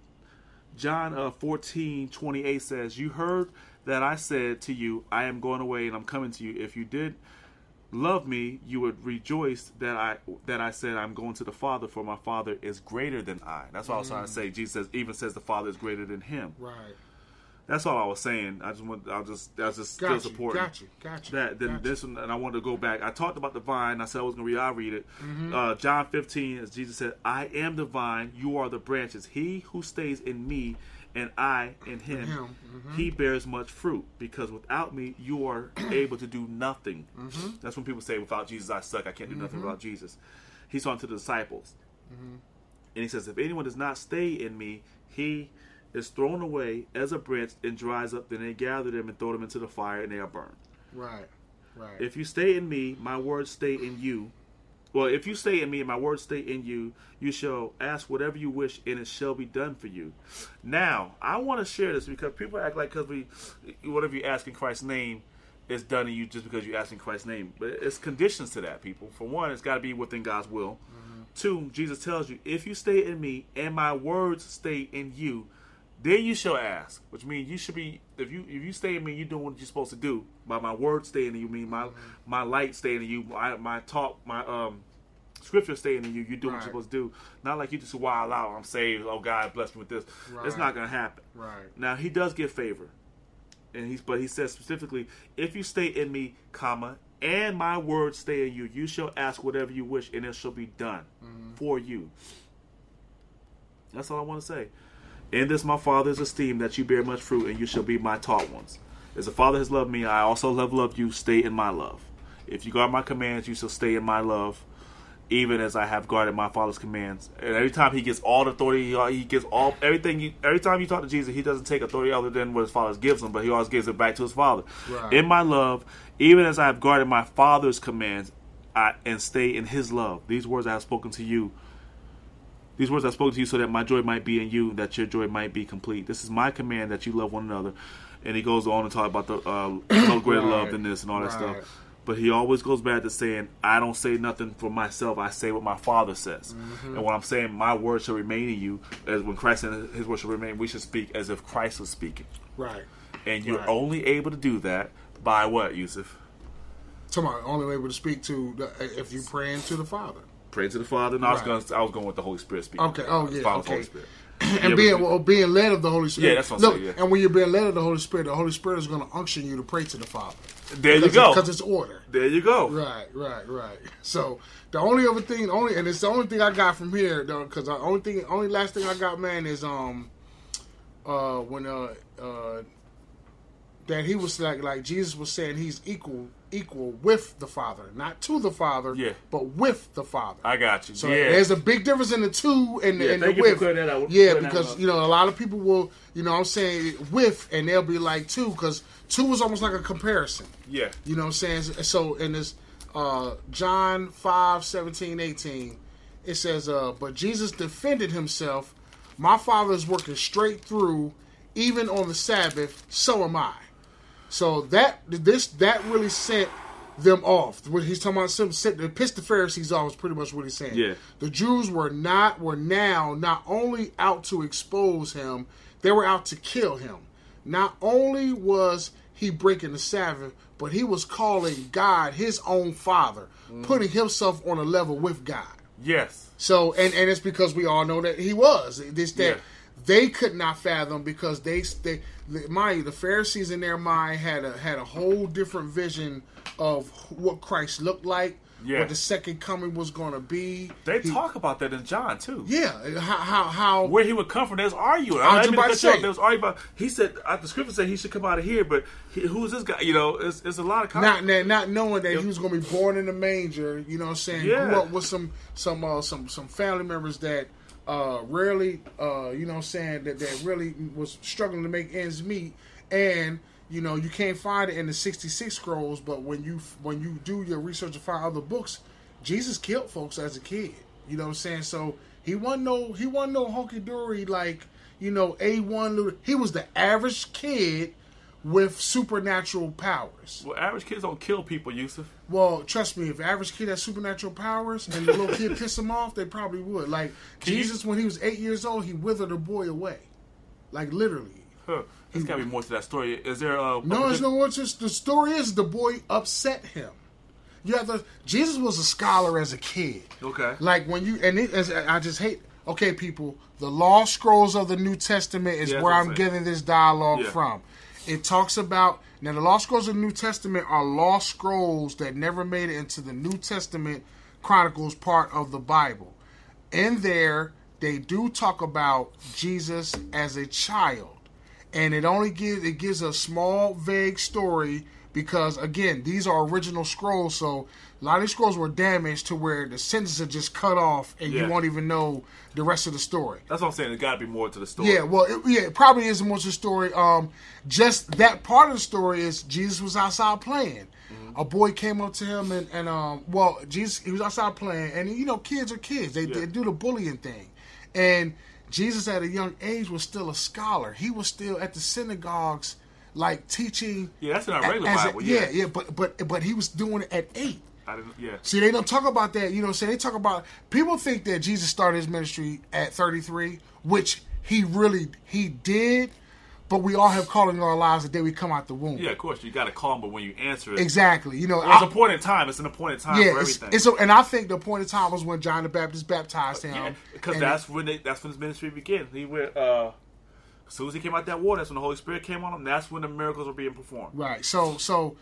14:28 says, "You heard that I said to you, I am going away and I'm coming to you. If you did love me, you would rejoice that I said I'm going to the Father, for my Father is greater than I." That's what I was trying to say. Jesus says the Father is greater than him. Right. That's all I was saying. That's just still supporting. Got you. This one, and I wanted to go back. I talked about the vine. I said I was going to read. I'll read it. John 15, as Jesus said, "I am the vine. You are the branches. He who stays in me and I in him, he bears much fruit. Because without me, you are able to do nothing." That's when people say, "Without Jesus, I suck. I can't do nothing without Jesus." He's talking to the disciples, and he says, "If anyone does not stay in me, he is thrown away as a branch and dries up. Then they gather them and throw them into the fire, and they are burned." Right. If you stay in me, my words stay in you. Well, if you stay in me and my words stay in you, you shall ask whatever you wish, and it shall be done for you. Now, I want to share this because people act like whatever you ask in Christ's name is done in you just because you ask in Christ's name. But it's conditions to that, people. For one, it's got to be within God's will. Two, Jesus tells you, if you stay in me and my words stay in you, then you shall ask, which means you should be, if you stay in me, you're doing what you're supposed to do. By my word staying in you, mean my light staying in you, my talk, my scripture staying in you, you're doing what you're supposed to do. Not like you just wild out, I'm saved, oh God bless me with this. It's not going to happen. Right. Now, he does give favor. But he says specifically, if you stay in me, and my words stay in you, you shall ask whatever you wish, and it shall be done for you. That's all I want to say. In this my Father is esteemed, that you bear much fruit, and you shall be my taught ones. As the Father has loved me, I also have loved you. Stay in my love. If you guard my commands, you shall stay in my love, even as I have guarded my Father's commands. And every time he gets all the authority, he gets all everything. Every time you talk to Jesus, he doesn't take authority other than what his Father gives him, but he always gives it back to his Father. Right. In my love, even as I have guarded my Father's commands, and stay in his love. These words I have spoken to you. These words I spoke to you so that my joy might be in you, that your joy might be complete. This is my command, that you love one another. And he goes on to talk about the no greater love than this and all that stuff. But he always goes back to saying, I don't say nothing for myself. I say what my Father says. And when I'm saying my word shall remain in you, as when Christ and his word shall remain, we should speak as if Christ was speaking. Right. And you're only able to do that by what, Yusuf? Only able to speak to if you praying to the Father. Pray to the Father. No, I was going with the Holy Spirit speaking. Okay. Oh yeah. Father's Okay. Holy Spirit. And being led of the Holy Spirit. Yeah, that's what I'm saying. Yeah. And when you're being led of the Holy Spirit is going to unction you to pray to the Father. There you go. Because it's order. There you go. Right. So the only other thing, and it's the only thing I got from here, though, because the only last thing I got, man, is when that he was like Jesus was saying he's equal with the Father, not to the Father, but with the Father. I got you. So there's a big difference in the two and the with. Because a lot of people will, I'm saying with, and they'll be like two, because two is almost like a comparison. Yeah. You know what I'm saying? So in this John 5:17-18, it says, but Jesus defended himself. My Father is working straight through, even on the Sabbath, so am I. So that really sent them off. What he's talking about, pissed the Pharisees off is pretty much what he's saying. Yeah. The Jews were now not only out to expose him, they were out to kill him. Not only was he breaking the Sabbath, but he was calling God his own Father, putting himself on a level with God. Yes. So, and it's because we all know that he was. They could not fathom, because the Pharisees in their mind had a whole different vision of what Christ looked like, what the second coming was going to be. They talk about that in John too. Yeah, how where he would come from. There's arguing. There's arguing about. He said the scripture said he should come out of here, but who's this guy? It's a lot of not knowing that he was going to be born in a manger. You know what I'm saying? Yeah. Grew up with some family members that. Rarely, you know what I'm saying, that really was struggling to make ends meet, and you can't find it in the 66 scrolls, but when you do your research and find other books, Jesus killed folks as a kid. You know what I'm saying? So he wasn't no hunky dory like, you know, A1. He was the average kid with supernatural powers. Well, average kids don't kill people, Yusuf. Well, trust me, if the average kid had supernatural powers and the little kid pissed him off, they probably would. Like Jesus, when he was 8 years old, he withered a boy away, like literally. Huh. There's got to be more to that story. Is there? No, there's no more. Just the story is the boy upset him. You have Jesus was a scholar as a kid. Okay. Like when you I just hate. Okay, people, the Lost Scrolls of the New Testament is where I'm getting this dialogue from. It talks about, now the Lost Scrolls of the New Testament are lost scrolls that never made it into the New Testament Chronicles part of the Bible. In there, they do talk about Jesus as a child. And it gives a small, vague story because, again, these are original scrolls, so a lot of these scrolls were damaged to where the sentences are just cut off and you won't even know the rest of the story. That's what I'm saying. There's got to be more to the story. Yeah, well, it probably is more to the story. Just that part of the story is Jesus was outside playing. Mm-hmm. A boy came up to him and Jesus, he was outside playing. And, you know, kids are kids. They do the bullying thing. And Jesus at a young age was still a scholar. He was still at the synagogues, like teaching. Yeah, that's in our regular Bible. But he was doing it at 8. Yeah. See, they don't talk about that. You know what I'm saying? They talk about, people think that Jesus started his ministry at 33, which he did, but we all have calling in our lives the day we come out the womb. Yeah, of course. You got to call him, but when you answer it. Exactly. You know, it's an appointed time. It's an appointed time for everything. And I think the appointed time was when John the Baptist baptized him. Yeah, because that's when his ministry began. He went, as soon as he came out that water, that's when the Holy Spirit came on him. That's when the miracles were being performed. Right. So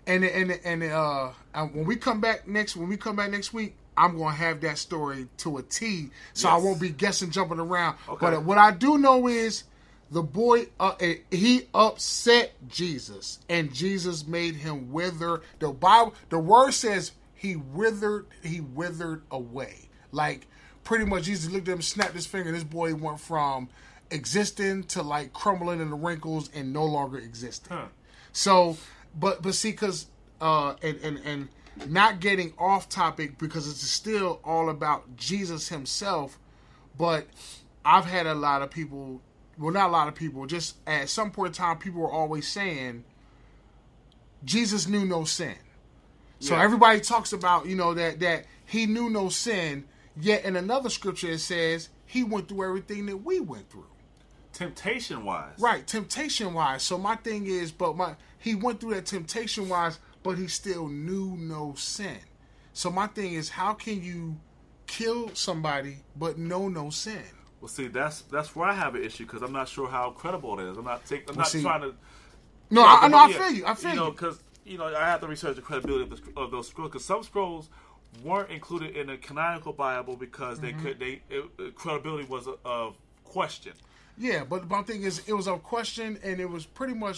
when we come back next week, I'm gonna have that story to a T, so I won't be guessing, jumping around. Okay. But what I do know is the boy he upset Jesus, and Jesus made him wither. The word says he withered away. Like pretty much, Jesus looked at him, snapped his finger, and this boy went from existing to like crumbling in the wrinkles and no longer existing. Huh. So. But see, because and not getting off topic because it's still all about Jesus himself. But I've had a lot of people, well, not a lot of people, just at some point in time, people were always saying Jesus knew no sin. So everybody talks about, you know, that he knew no sin. Yet in another scripture it says he went through everything that we went through. Temptation-wise. Right, temptation-wise. So my thing is, he went through that temptation-wise, but he still knew no sin. So my thing is, how can you kill somebody but know no sin? Well, see, that's where I have an issue because I'm not sure how credible it is. I'm not trying to. No, I feel you. You know, because I have to research the credibility of those scrolls because some scrolls weren't included in the canonical Bible because credibility was a question. Yeah, but my thing is, it was a question, and it was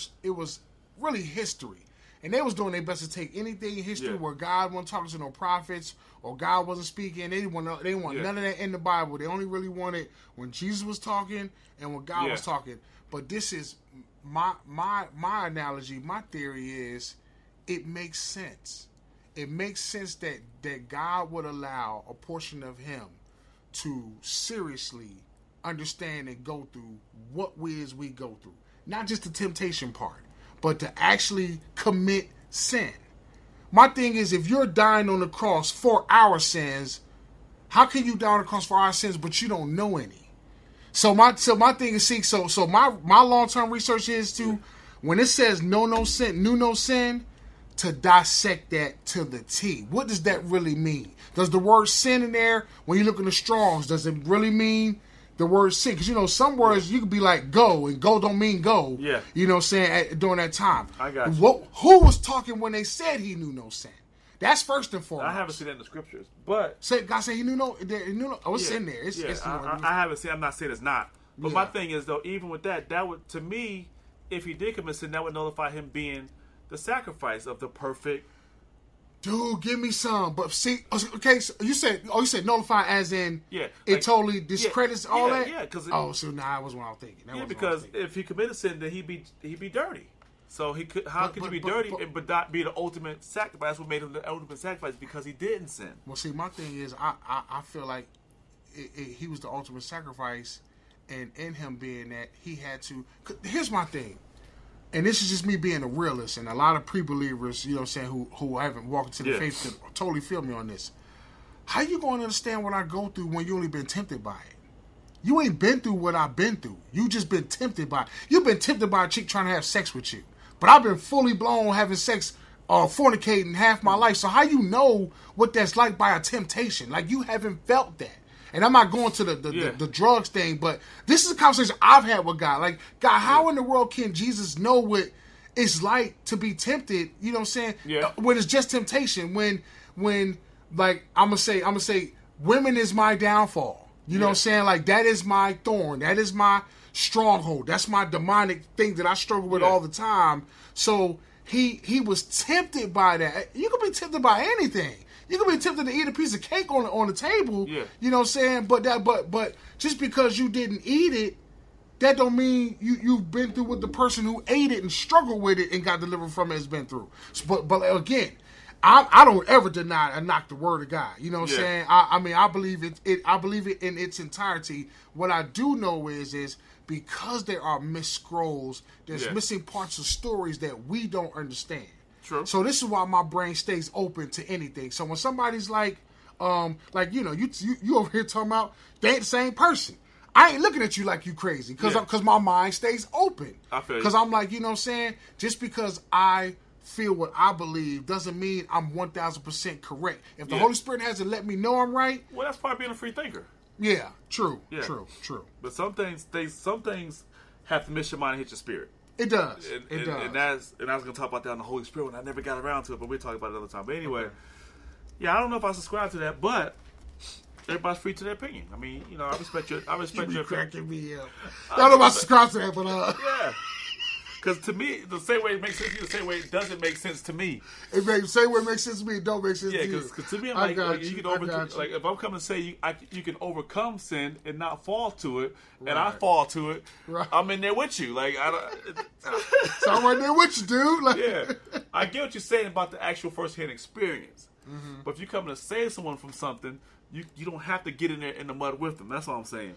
really history. And they was doing their best to take anything in history where God wasn't talking to no prophets or God wasn't speaking. They didn't want none of that in the Bible. They only really wanted when Jesus was talking and when God was talking. But this is my analogy, my theory is it makes sense. It makes sense that God would allow a portion of him to seriously understand and go through what we go through. Not just the temptation part, but to actually commit sin. My thing is, if you're dying on the cross for our sins, how can you die on the cross for our sins, but you don't know any? So my thing is, so my long-term research is to, when it says knew no sin, to dissect that to the T. What does that really mean? Does the word sin in there, when you look in the Strongs, does it really mean the word sin? Because, some words you could be like go, and go don't mean go. Yeah. You know what I'm saying? During that time. I got you. Who was talking when they said he knew no sin? That's first and foremost. I haven't seen that in the scriptures. But God said he knew no. Oh, it's in there. I haven't seen. I'm not saying it's not. But my thing is, though, even with that would, to me, if he did commit sin, that would nullify him being the sacrifice of the perfect. Dude, give me some. But see, okay, so you said nullify as in it totally discredits all that? Yeah, because so that was what I was thinking. Because if he committed sin, then he'd be dirty. So he could. How could you be dirty but not be the ultimate sacrifice? What made him the ultimate sacrifice? Because he didn't sin. Well, see, my thing is, I feel like he was the ultimate sacrifice, and in him being that, he had to. Here's my thing, and this is just me being a realist, and a lot of pre-believers, you know what I'm saying, who haven't walked into the faith, can totally feel me on this. How you going to understand what I go through when you only been tempted by it? You ain't been through what I've been through. You just been tempted by it. You've been tempted by a chick trying to have sex with you. But I've been fully blown having sex, fornicating half my life. So how you know what that's like by a temptation? Like, you haven't felt that. And I'm not going to the drugs thing, but this is a conversation I've had with God. Like, God, how in the world can Jesus know what it's like to be tempted? You know what I'm saying? Yeah. When it's just temptation. When like I'm gonna say, women is my downfall. You know what I'm saying? Like, that is my thorn. That is my stronghold. That's my demonic thing that I struggle with all the time. So he was tempted by that. You can be tempted by anything. You can be tempted to eat a piece of cake on the table. Yeah. You know what I'm saying? But just because you didn't eat it, that don't mean you've been through what the person who ate it and struggled with it and got delivered from it has been through. But again, I don't ever deny or knock the word of God. You know what I'm saying? I mean, I believe it. I believe it in its entirety. What I do know is because there are missed scrolls, there's missing parts of stories that we don't understand. True. So this is why my brain stays open to anything. So when somebody's like you know, you over here talking about they ain't the same person, I ain't looking at you like you crazy because my mind stays open. I feel you. Because I'm like, you know what I'm saying? Just because I feel what I believe doesn't mean I'm 1,000% correct. If the Holy Spirit hasn't let me know I'm right, well, that's part of being a free thinker. Yeah, true. But some things have to miss your mind and hit your spirit. It does. And I was going to talk about that on the Holy Spirit when I never got around to it, but we'll talk about it another time. But anyway, I don't know if I subscribe to that, but everybody's free to their opinion. I mean, you know, I respect your opinion. Cracking me up. I don't know if I subscribe to that, but yeah. Because to me, the same way it makes sense to you, the same way it doesn't make sense to me. The same way it makes sense to me, it don't make sense to you. Yeah, because to me, I'm like you can like if I'm coming to say you can overcome sin and not fall to it, and I fall to it, I'm in there with you. Like so I'm right there with you, dude. Like, yeah, I get what you're saying about the actual first-hand experience. Mm-hmm. But if you come to save someone from something, you don't have to get in there in the mud with them. That's all I'm saying.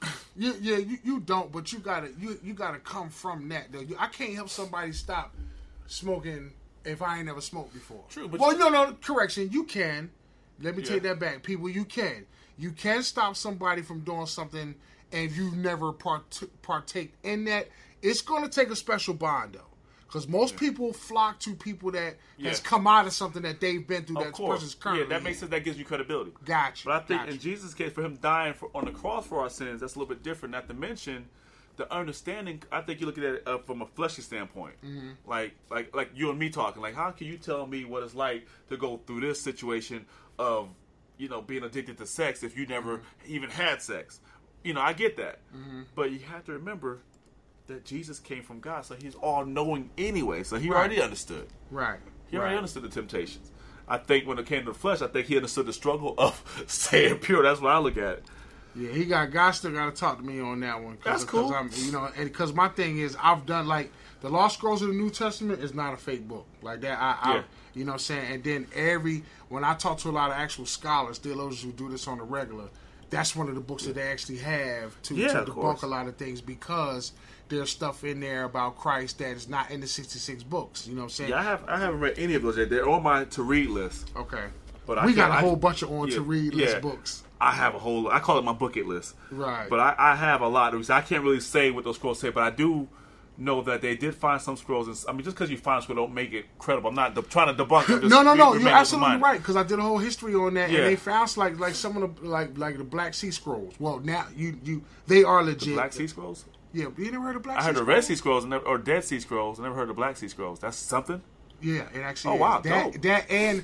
You don't, but you gotta come from that though. I can't help somebody stop smoking if I ain't never smoked before. True, but no, correction. You can. Let me take that back, people. You can stop somebody from doing something, and you've never partake in that. It's gonna take a special bond though. Because most people flock to people that has come out of something that they've been through. That person's currently. Yeah, that makes sense. That gives you credibility. Gotcha. But I think in Jesus' case, for him dying on the cross for our sins, that's a little bit different. Not to mention the understanding. I think you look at it from a fleshly standpoint, like you and me talking. Like, how can you tell me what it's like to go through this situation of, you know, being addicted to sex if you never even had sex? You know, I get that, but you have to remember that Jesus came from God, so he's all-knowing anyway. So he already understood. Right. He already understood the temptations. I think when it came to the flesh, I think he understood the struggle of staying pure. That's what I look at it. Yeah, God still got to talk to me on that one. That's cool. Because my thing is, I've done, like, the Lost Scrolls of the New Testament is not a fake book. Like that, I you know what I'm saying? And then when I talk to a lot of actual scholars, theologians who do this on the regular, that's one of the books that they actually have to debunk a lot of things, because there's stuff in there about Christ that is not in the 66 books. You know what I'm saying? Yeah, I haven't read any of those yet. They're on my to-read list. Okay. But we got a whole bunch of to-read list books. I have a whole... I call it my bucket list. Right. But I have a lot. I can't really say what those scrolls say, but I do know that they did find some scrolls. And, I mean, just because you find a scroll don't make it credible. I'm not trying to debunk it. No. You're absolutely right, because I did a whole history on that, and they found like some of the like the Black Sea Scrolls. Well, now they are legit. The Black Sea Scrolls? Yeah, you never heard of Black Sea Scrolls? I heard the Red Sea Scrolls or Dead Sea Scrolls. I never heard of Black Sea Scrolls. That's something? Yeah, it actually is. Wow, that and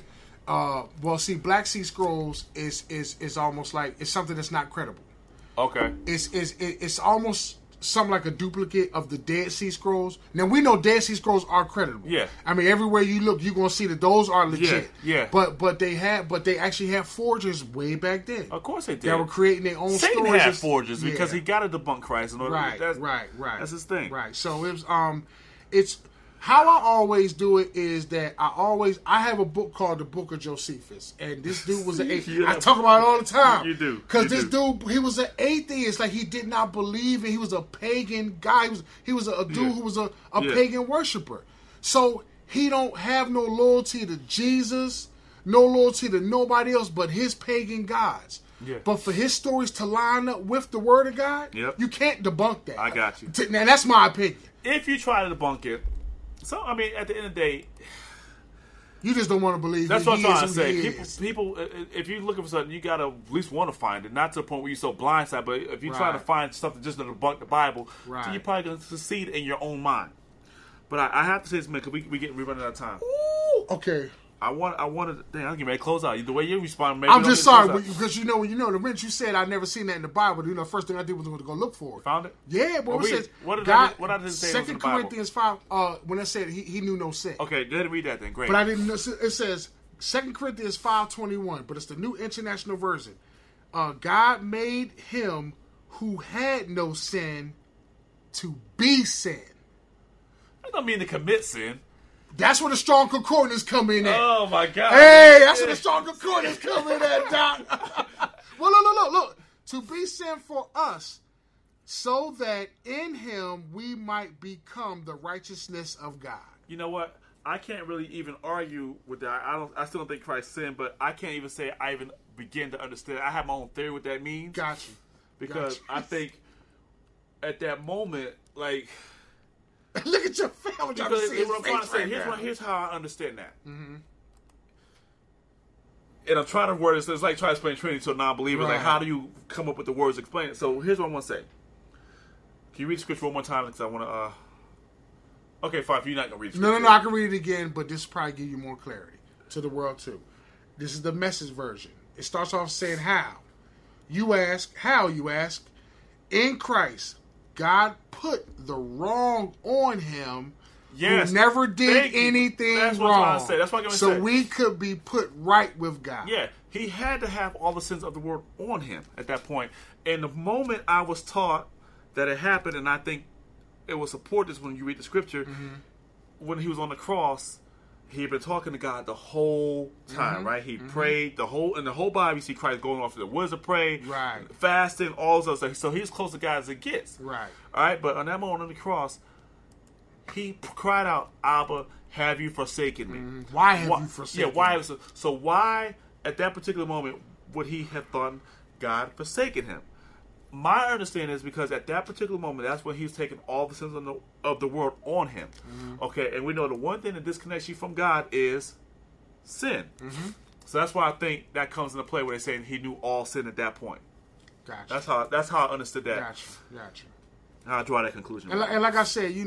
Black Sea Scrolls is almost like it's something that's not credible. Okay. It's almost something like a duplicate of the Dead Sea Scrolls. Now, we know Dead Sea Scrolls are credible. Yeah. I mean, everywhere you look, you're going to see that those are legit. Yeah. But they actually had forgers way back then. Of course they did. That were creating their own stories. Satan had forgers because he got to debunk Christ. In order right. That's his thing. Right. So it was, How I always do it is that I have a book called the Book of Josephus, and this dude was I talk about it all the time. You do. Because this dude, he was an atheist. Like, he did not believe, and he was a pagan guy. He was a dude who was a pagan worshiper. So he don't have no loyalty to Jesus, no loyalty to nobody else but his pagan gods. Yeah. But for his stories to line up with the Word of God, you can't debunk that. I got you. Now, that's my opinion. If you try to debunk it, so, I mean, at the end of the day, you just don't want to believe. That's what I'm trying to say. People, if you're looking for something, you gotta at least want to find it. Not to the point where you're so blindsided, but if you're trying to find something just to debunk the Bible, so you're probably gonna succeed in your own mind. But I have to say this, man, because we're running out of time. Ooh, okay. I wanted. Dang, I'm getting ready to close out. The way you respond, maybe I'm just sorry because the minute you said I never seen that in the Bible, first thing I did was to go look for it. Found it? Yeah, but it says what did it say? 2 Corinthians 5. When it said he knew no sin. Okay, go ahead and read that then. Great. But I didn't know. It says 2 Corinthians 5:21, but it's the New International Version. God made him who had no sin to be sin. That don't mean to commit sin. That's where the strong concordance come in at. Oh, my God. Hey, that's where the strong concordance come in at, Doc. Well, look. To be sin for us, so that in him we might become the righteousness of God. You know what? I can't really even argue with that. I still don't think Christ sinned, but I can't even say I even begin to understand. I have my own theory what that means. Got you. Because I think at that moment, like... Look at your face. What I'm trying to say, here's how I understand that. Mm-hmm. And I'm trying to word it. So it's like trying to explain Trinity to a non-believer. Right. Like, how do you come up with the words to explain it? So here's what I want to say. Can you read the scripture one more time? Because I want to... Okay, fine. If you're not going to read the scripture. No. I can read it again, but this will probably give you more clarity to the world, too. This is the Message version. It starts off saying, how? You ask, in Christ... God put the wrong on him who never did anything That's wrong. What I'm trying to say. That's what I'm going to say. So we could be put right with God. Yeah, he had to have all the sins of the world on him at that point. And the moment I was taught that it happened, and I think it will support this when you read the scripture, when he was on the cross, he had been talking to God the whole time, right? He prayed in the whole Bible. You see Christ going off to the woods to pray, fasting, all those stuff. So he's close to God as it gets, right? All right, but on that moment on the cross, he cried out, "Abba, have you forsaken me? Why have you forsaken me?" Why? So why at that particular moment would he have thought God forsaken him? My understanding is because at that particular moment, that's when he's taking all the sins of the world on him. Okay, and we know the one thing that disconnects you from God is sin. So that's why I think that comes into play where they're saying he knew all sin at that point. Gotcha. That's how I understood that. Gotcha. How I draw that conclusion. And like I said, I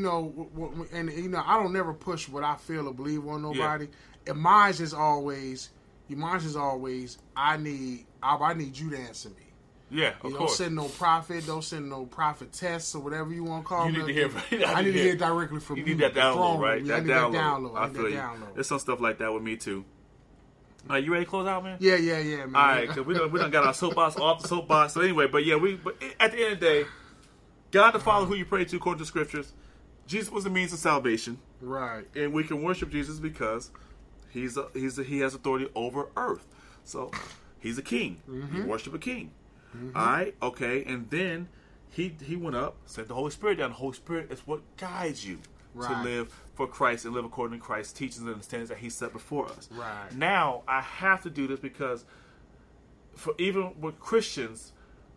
don't never push what I feel or believe on nobody. Yeah. And mine is always, I need you to answer me. Yeah, of course. Don't send no prophetess or whatever you want to call me. You need to hear. I need to hear directly from you. You need that download, right? I need that download. I feel you. There's some stuff like that with me too. All right, you ready to close out, man? Yeah, man. All right, because we done got our soapbox off the soapbox. So anyway, but at the end of the day, God the Father, who you pray to according to the scriptures, Jesus was the means of salvation, right? And we can worship Jesus because he has authority over earth. So he's a king. You worship a king. All right, okay, and then he went up, sent the Holy Spirit down. The Holy Spirit is what guides you to live for Christ and live according to Christ's teachings and understandings that he set before us. Right. Now, I have to do this because even with Christians,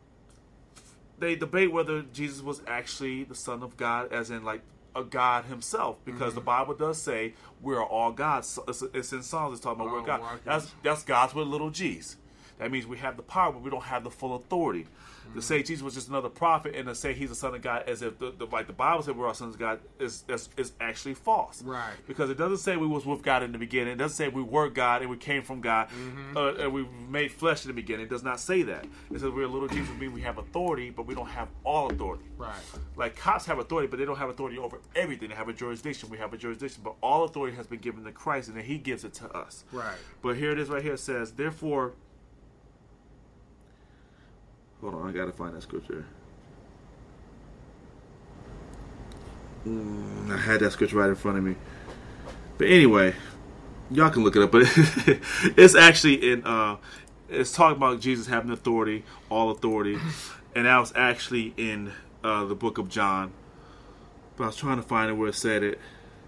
they debate whether Jesus was actually the Son of God, as in like a God himself, because the Bible does say we are all gods. It's in Psalms, it's talking about we're God. That's gods with little g's. That means we have the power, but we don't have the full authority. To say Jesus was just another prophet and to say he's the Son of God as if the Bible said we're all sons of God is actually false. Right. Because it doesn't say we was with God in the beginning. It doesn't say we were God and we came from God and we made flesh in the beginning. It does not say that. It says we're a little Jesus, which means we have authority, but we don't have all authority. Right. Like cops have authority, but they don't have authority over everything. They have a jurisdiction. We have a jurisdiction, but all authority has been given to Christ, and then he gives it to us. Right. But here it is right here. It says, therefore... Hold on, I gotta find that scripture. I had that scripture right in front of me. But anyway, y'all can look it up. But it's actually in. It's talking about Jesus having authority, all authority, and that was actually in the book of John. But I was trying to find it where it said it.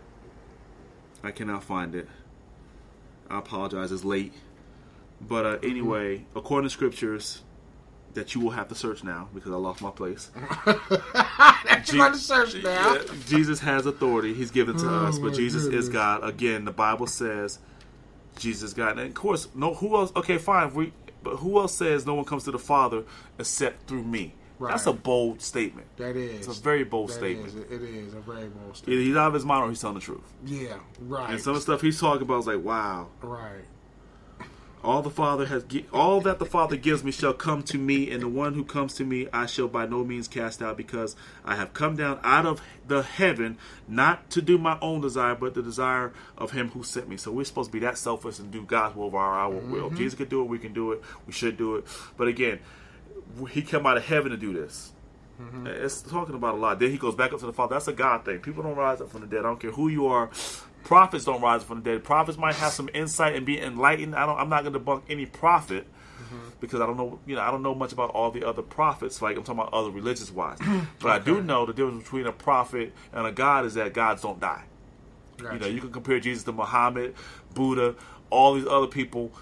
I cannot find it. I apologize. It's late. But anyway, according to scriptures that you will have to search now because I lost my place. That you got to search now. Jesus has authority. He's given to us, but Jesus is God. Again, the Bible says Jesus is God. And of course, no. Who else? Okay, fine. But who else says no one comes to the Father except through me? Right. That's a bold statement. That is. It's a very bold statement. It is a very bold statement. Either he's out of his mind or he's telling the truth. Yeah, right. And some of the stuff he's talking about is like, wow. Right. All that the Father gives me shall come to me, and the one who comes to me I shall by no means cast out, because I have come down out of the heaven not to do my own desire, but the desire of him who sent me. So we're supposed to be that selfish and do God's will over our will. If Jesus could do it, we can do it. We should do it. But again, he came out of heaven to do this. It's talking about a lot. Then he goes back up to the Father. That's a God thing. People don't rise up from the dead. I don't care who you are. Prophets don't rise up from the dead. Prophets might have some insight and be enlightened. I'm not going to debunk any prophet because I don't know. I don't know much about all the other prophets. Like I'm talking about other religious wise. But I do know the difference between a prophet and a God is that gods don't die. Gotcha. You can compare Jesus to Muhammad, Buddha, all these other people.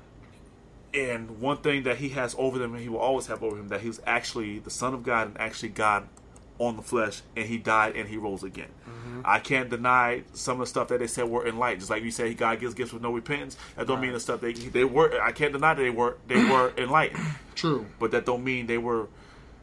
And one thing that he has over them, and he will always have over him, that he was actually the Son of God and actually God on the flesh, and he died and he rose again. I can't deny some of the stuff that they said were enlightened. Just like you say, God gives gifts with no repentance. That don't mean the stuff they were. I can't deny that they were enlightened. True, but that don't mean they were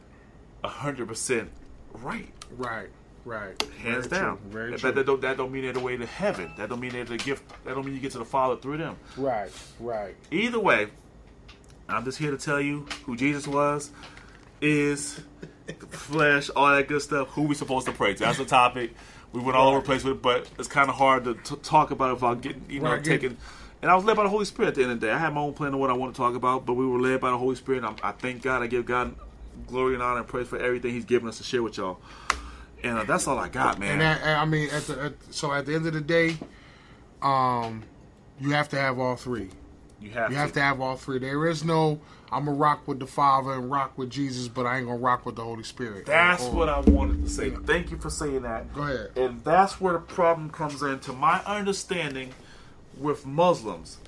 100% right. Right. Hands Very down. True. Very but true. that don't mean they're the way to heaven. That don't mean they're the gift. That don't mean you get to the Father through them. Right. Either way, I'm just here to tell you who Jesus was, is, flesh, all that good stuff. Who we supposed to pray to? That's the topic. We went all over the place with it, but it's kind of hard to talk about it without getting, taken. And I was led by the Holy Spirit at the end of the day. I had my own plan of what I want to talk about, but we were led by the Holy Spirit. And I thank God. I give God glory and honor and praise for everything He's given us to share with y'all. And that's all I got, man. And so at the end of the day, you have to have all three. You have to have all three. There is no, I'm going to rock with the Father and rock with Jesus, but I ain't going to rock with the Holy Spirit. That's what I wanted to say. Thank you for saying that. Go ahead. And that's where the problem comes in. To my understanding, with Muslims,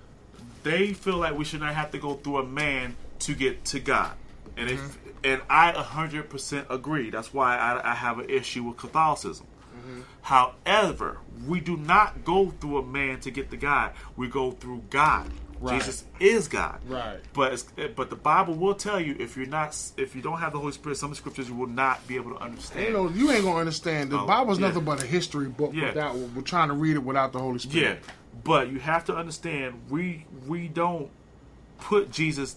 they feel like we should not have to go through a man to get to God. And and I 100% agree. That's why I have an issue with Catholicism. However, we do not go through a man to get to God. We go through God. Right. Jesus is God. Right. But the Bible will tell you if you don't have the Holy Spirit, some of the scriptures you will not be able to understand. You ain't gonna understand. The Bible's nothing but a history book. Without we're trying to read it without the Holy Spirit. Yeah. But you have to understand we don't put Jesus,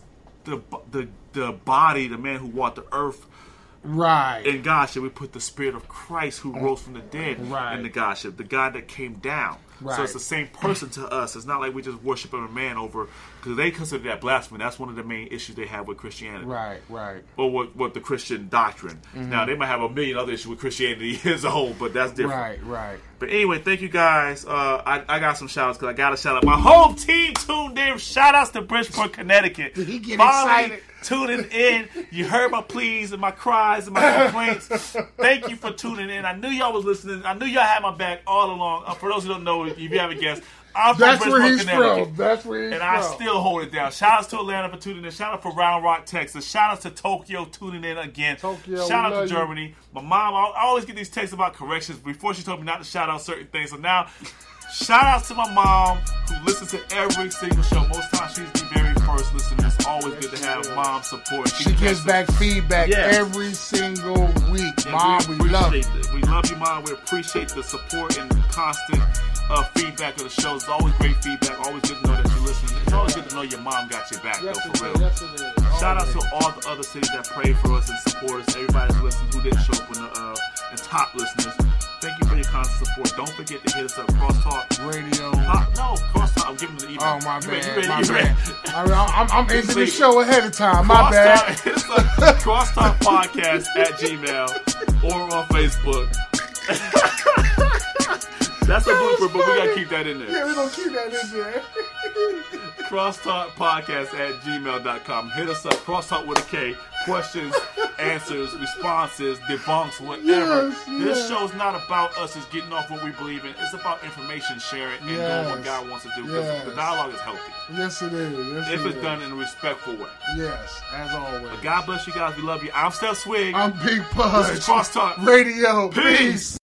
the body, the man who walked the earth. Right. In Godship, we put the Spirit of Christ who rose from the dead in the Godship, the God that came down. Right. So it's the same person to us. It's not like we just worshiping a man over, because they consider that blasphemy. That's one of the main issues they have with Christianity. Right. Or what the Christian doctrine. Now, they might have a million other issues with Christianity as a whole, but that's different. Right. But anyway, thank you guys. I got some shout outs because I got to shout out my whole team tuned in. Shout outs to Bridgeport, Connecticut. Did he get excited? Tuning in. You heard my pleas and my cries and my complaints. Thank you for tuning in. I knew y'all was listening. I knew y'all had my back all along. For those who don't know, if you haven't guessed, I'm from Bridgeport, Connecticut. That's where he's from. And I still hold it down. Shout outs to Atlanta for tuning in. Shout out for Round Rock, Texas. Shout outs to Tokyo tuning in again. Tokyo, shout out to Germany. My mom, I always get these texts about corrections before she told me not to shout out certain things. So now, shout out to my mom who listens to every single show. Most times she's the very first listener. It's always good to have mom support. She gives back feedback every single week. Mom, we love you. We love you, Mom. We appreciate the support and constant feedback of the show. It's always great feedback. Always good to know that you're listening. It's always good to know your mom got your back, though, for real. Yes, it is. Shout out to all the other cities that pray for us and support us. Everybody's listening who didn't show up in the top listeners. Thank you for your constant support. Don't forget to hit us up. Crosstalk Radio. No, Crosstalk. I'm giving them the email. Oh, my bad. My bad. I'm ending the show ahead of time. My bad. It's Crosstalk Podcast at Gmail or on Facebook. That's a blooper, but we gotta keep that in there. Yeah, we're gonna keep that in there. crosstalkpodcast@gmail.com. Hit us up. Crosstalk with a K. Questions, answers, responses, debunks, whatever. This show's not about us just getting off what we believe in. It's about information sharing and doing what God wants to do. Because the dialogue is healthy. Yes, it is. Yes, if it's done in a respectful way. Yes, as always. But God bless you guys. We love you. I'm Steph Swig. I'm Big Pudge. This is Crosstalk Radio. Peace.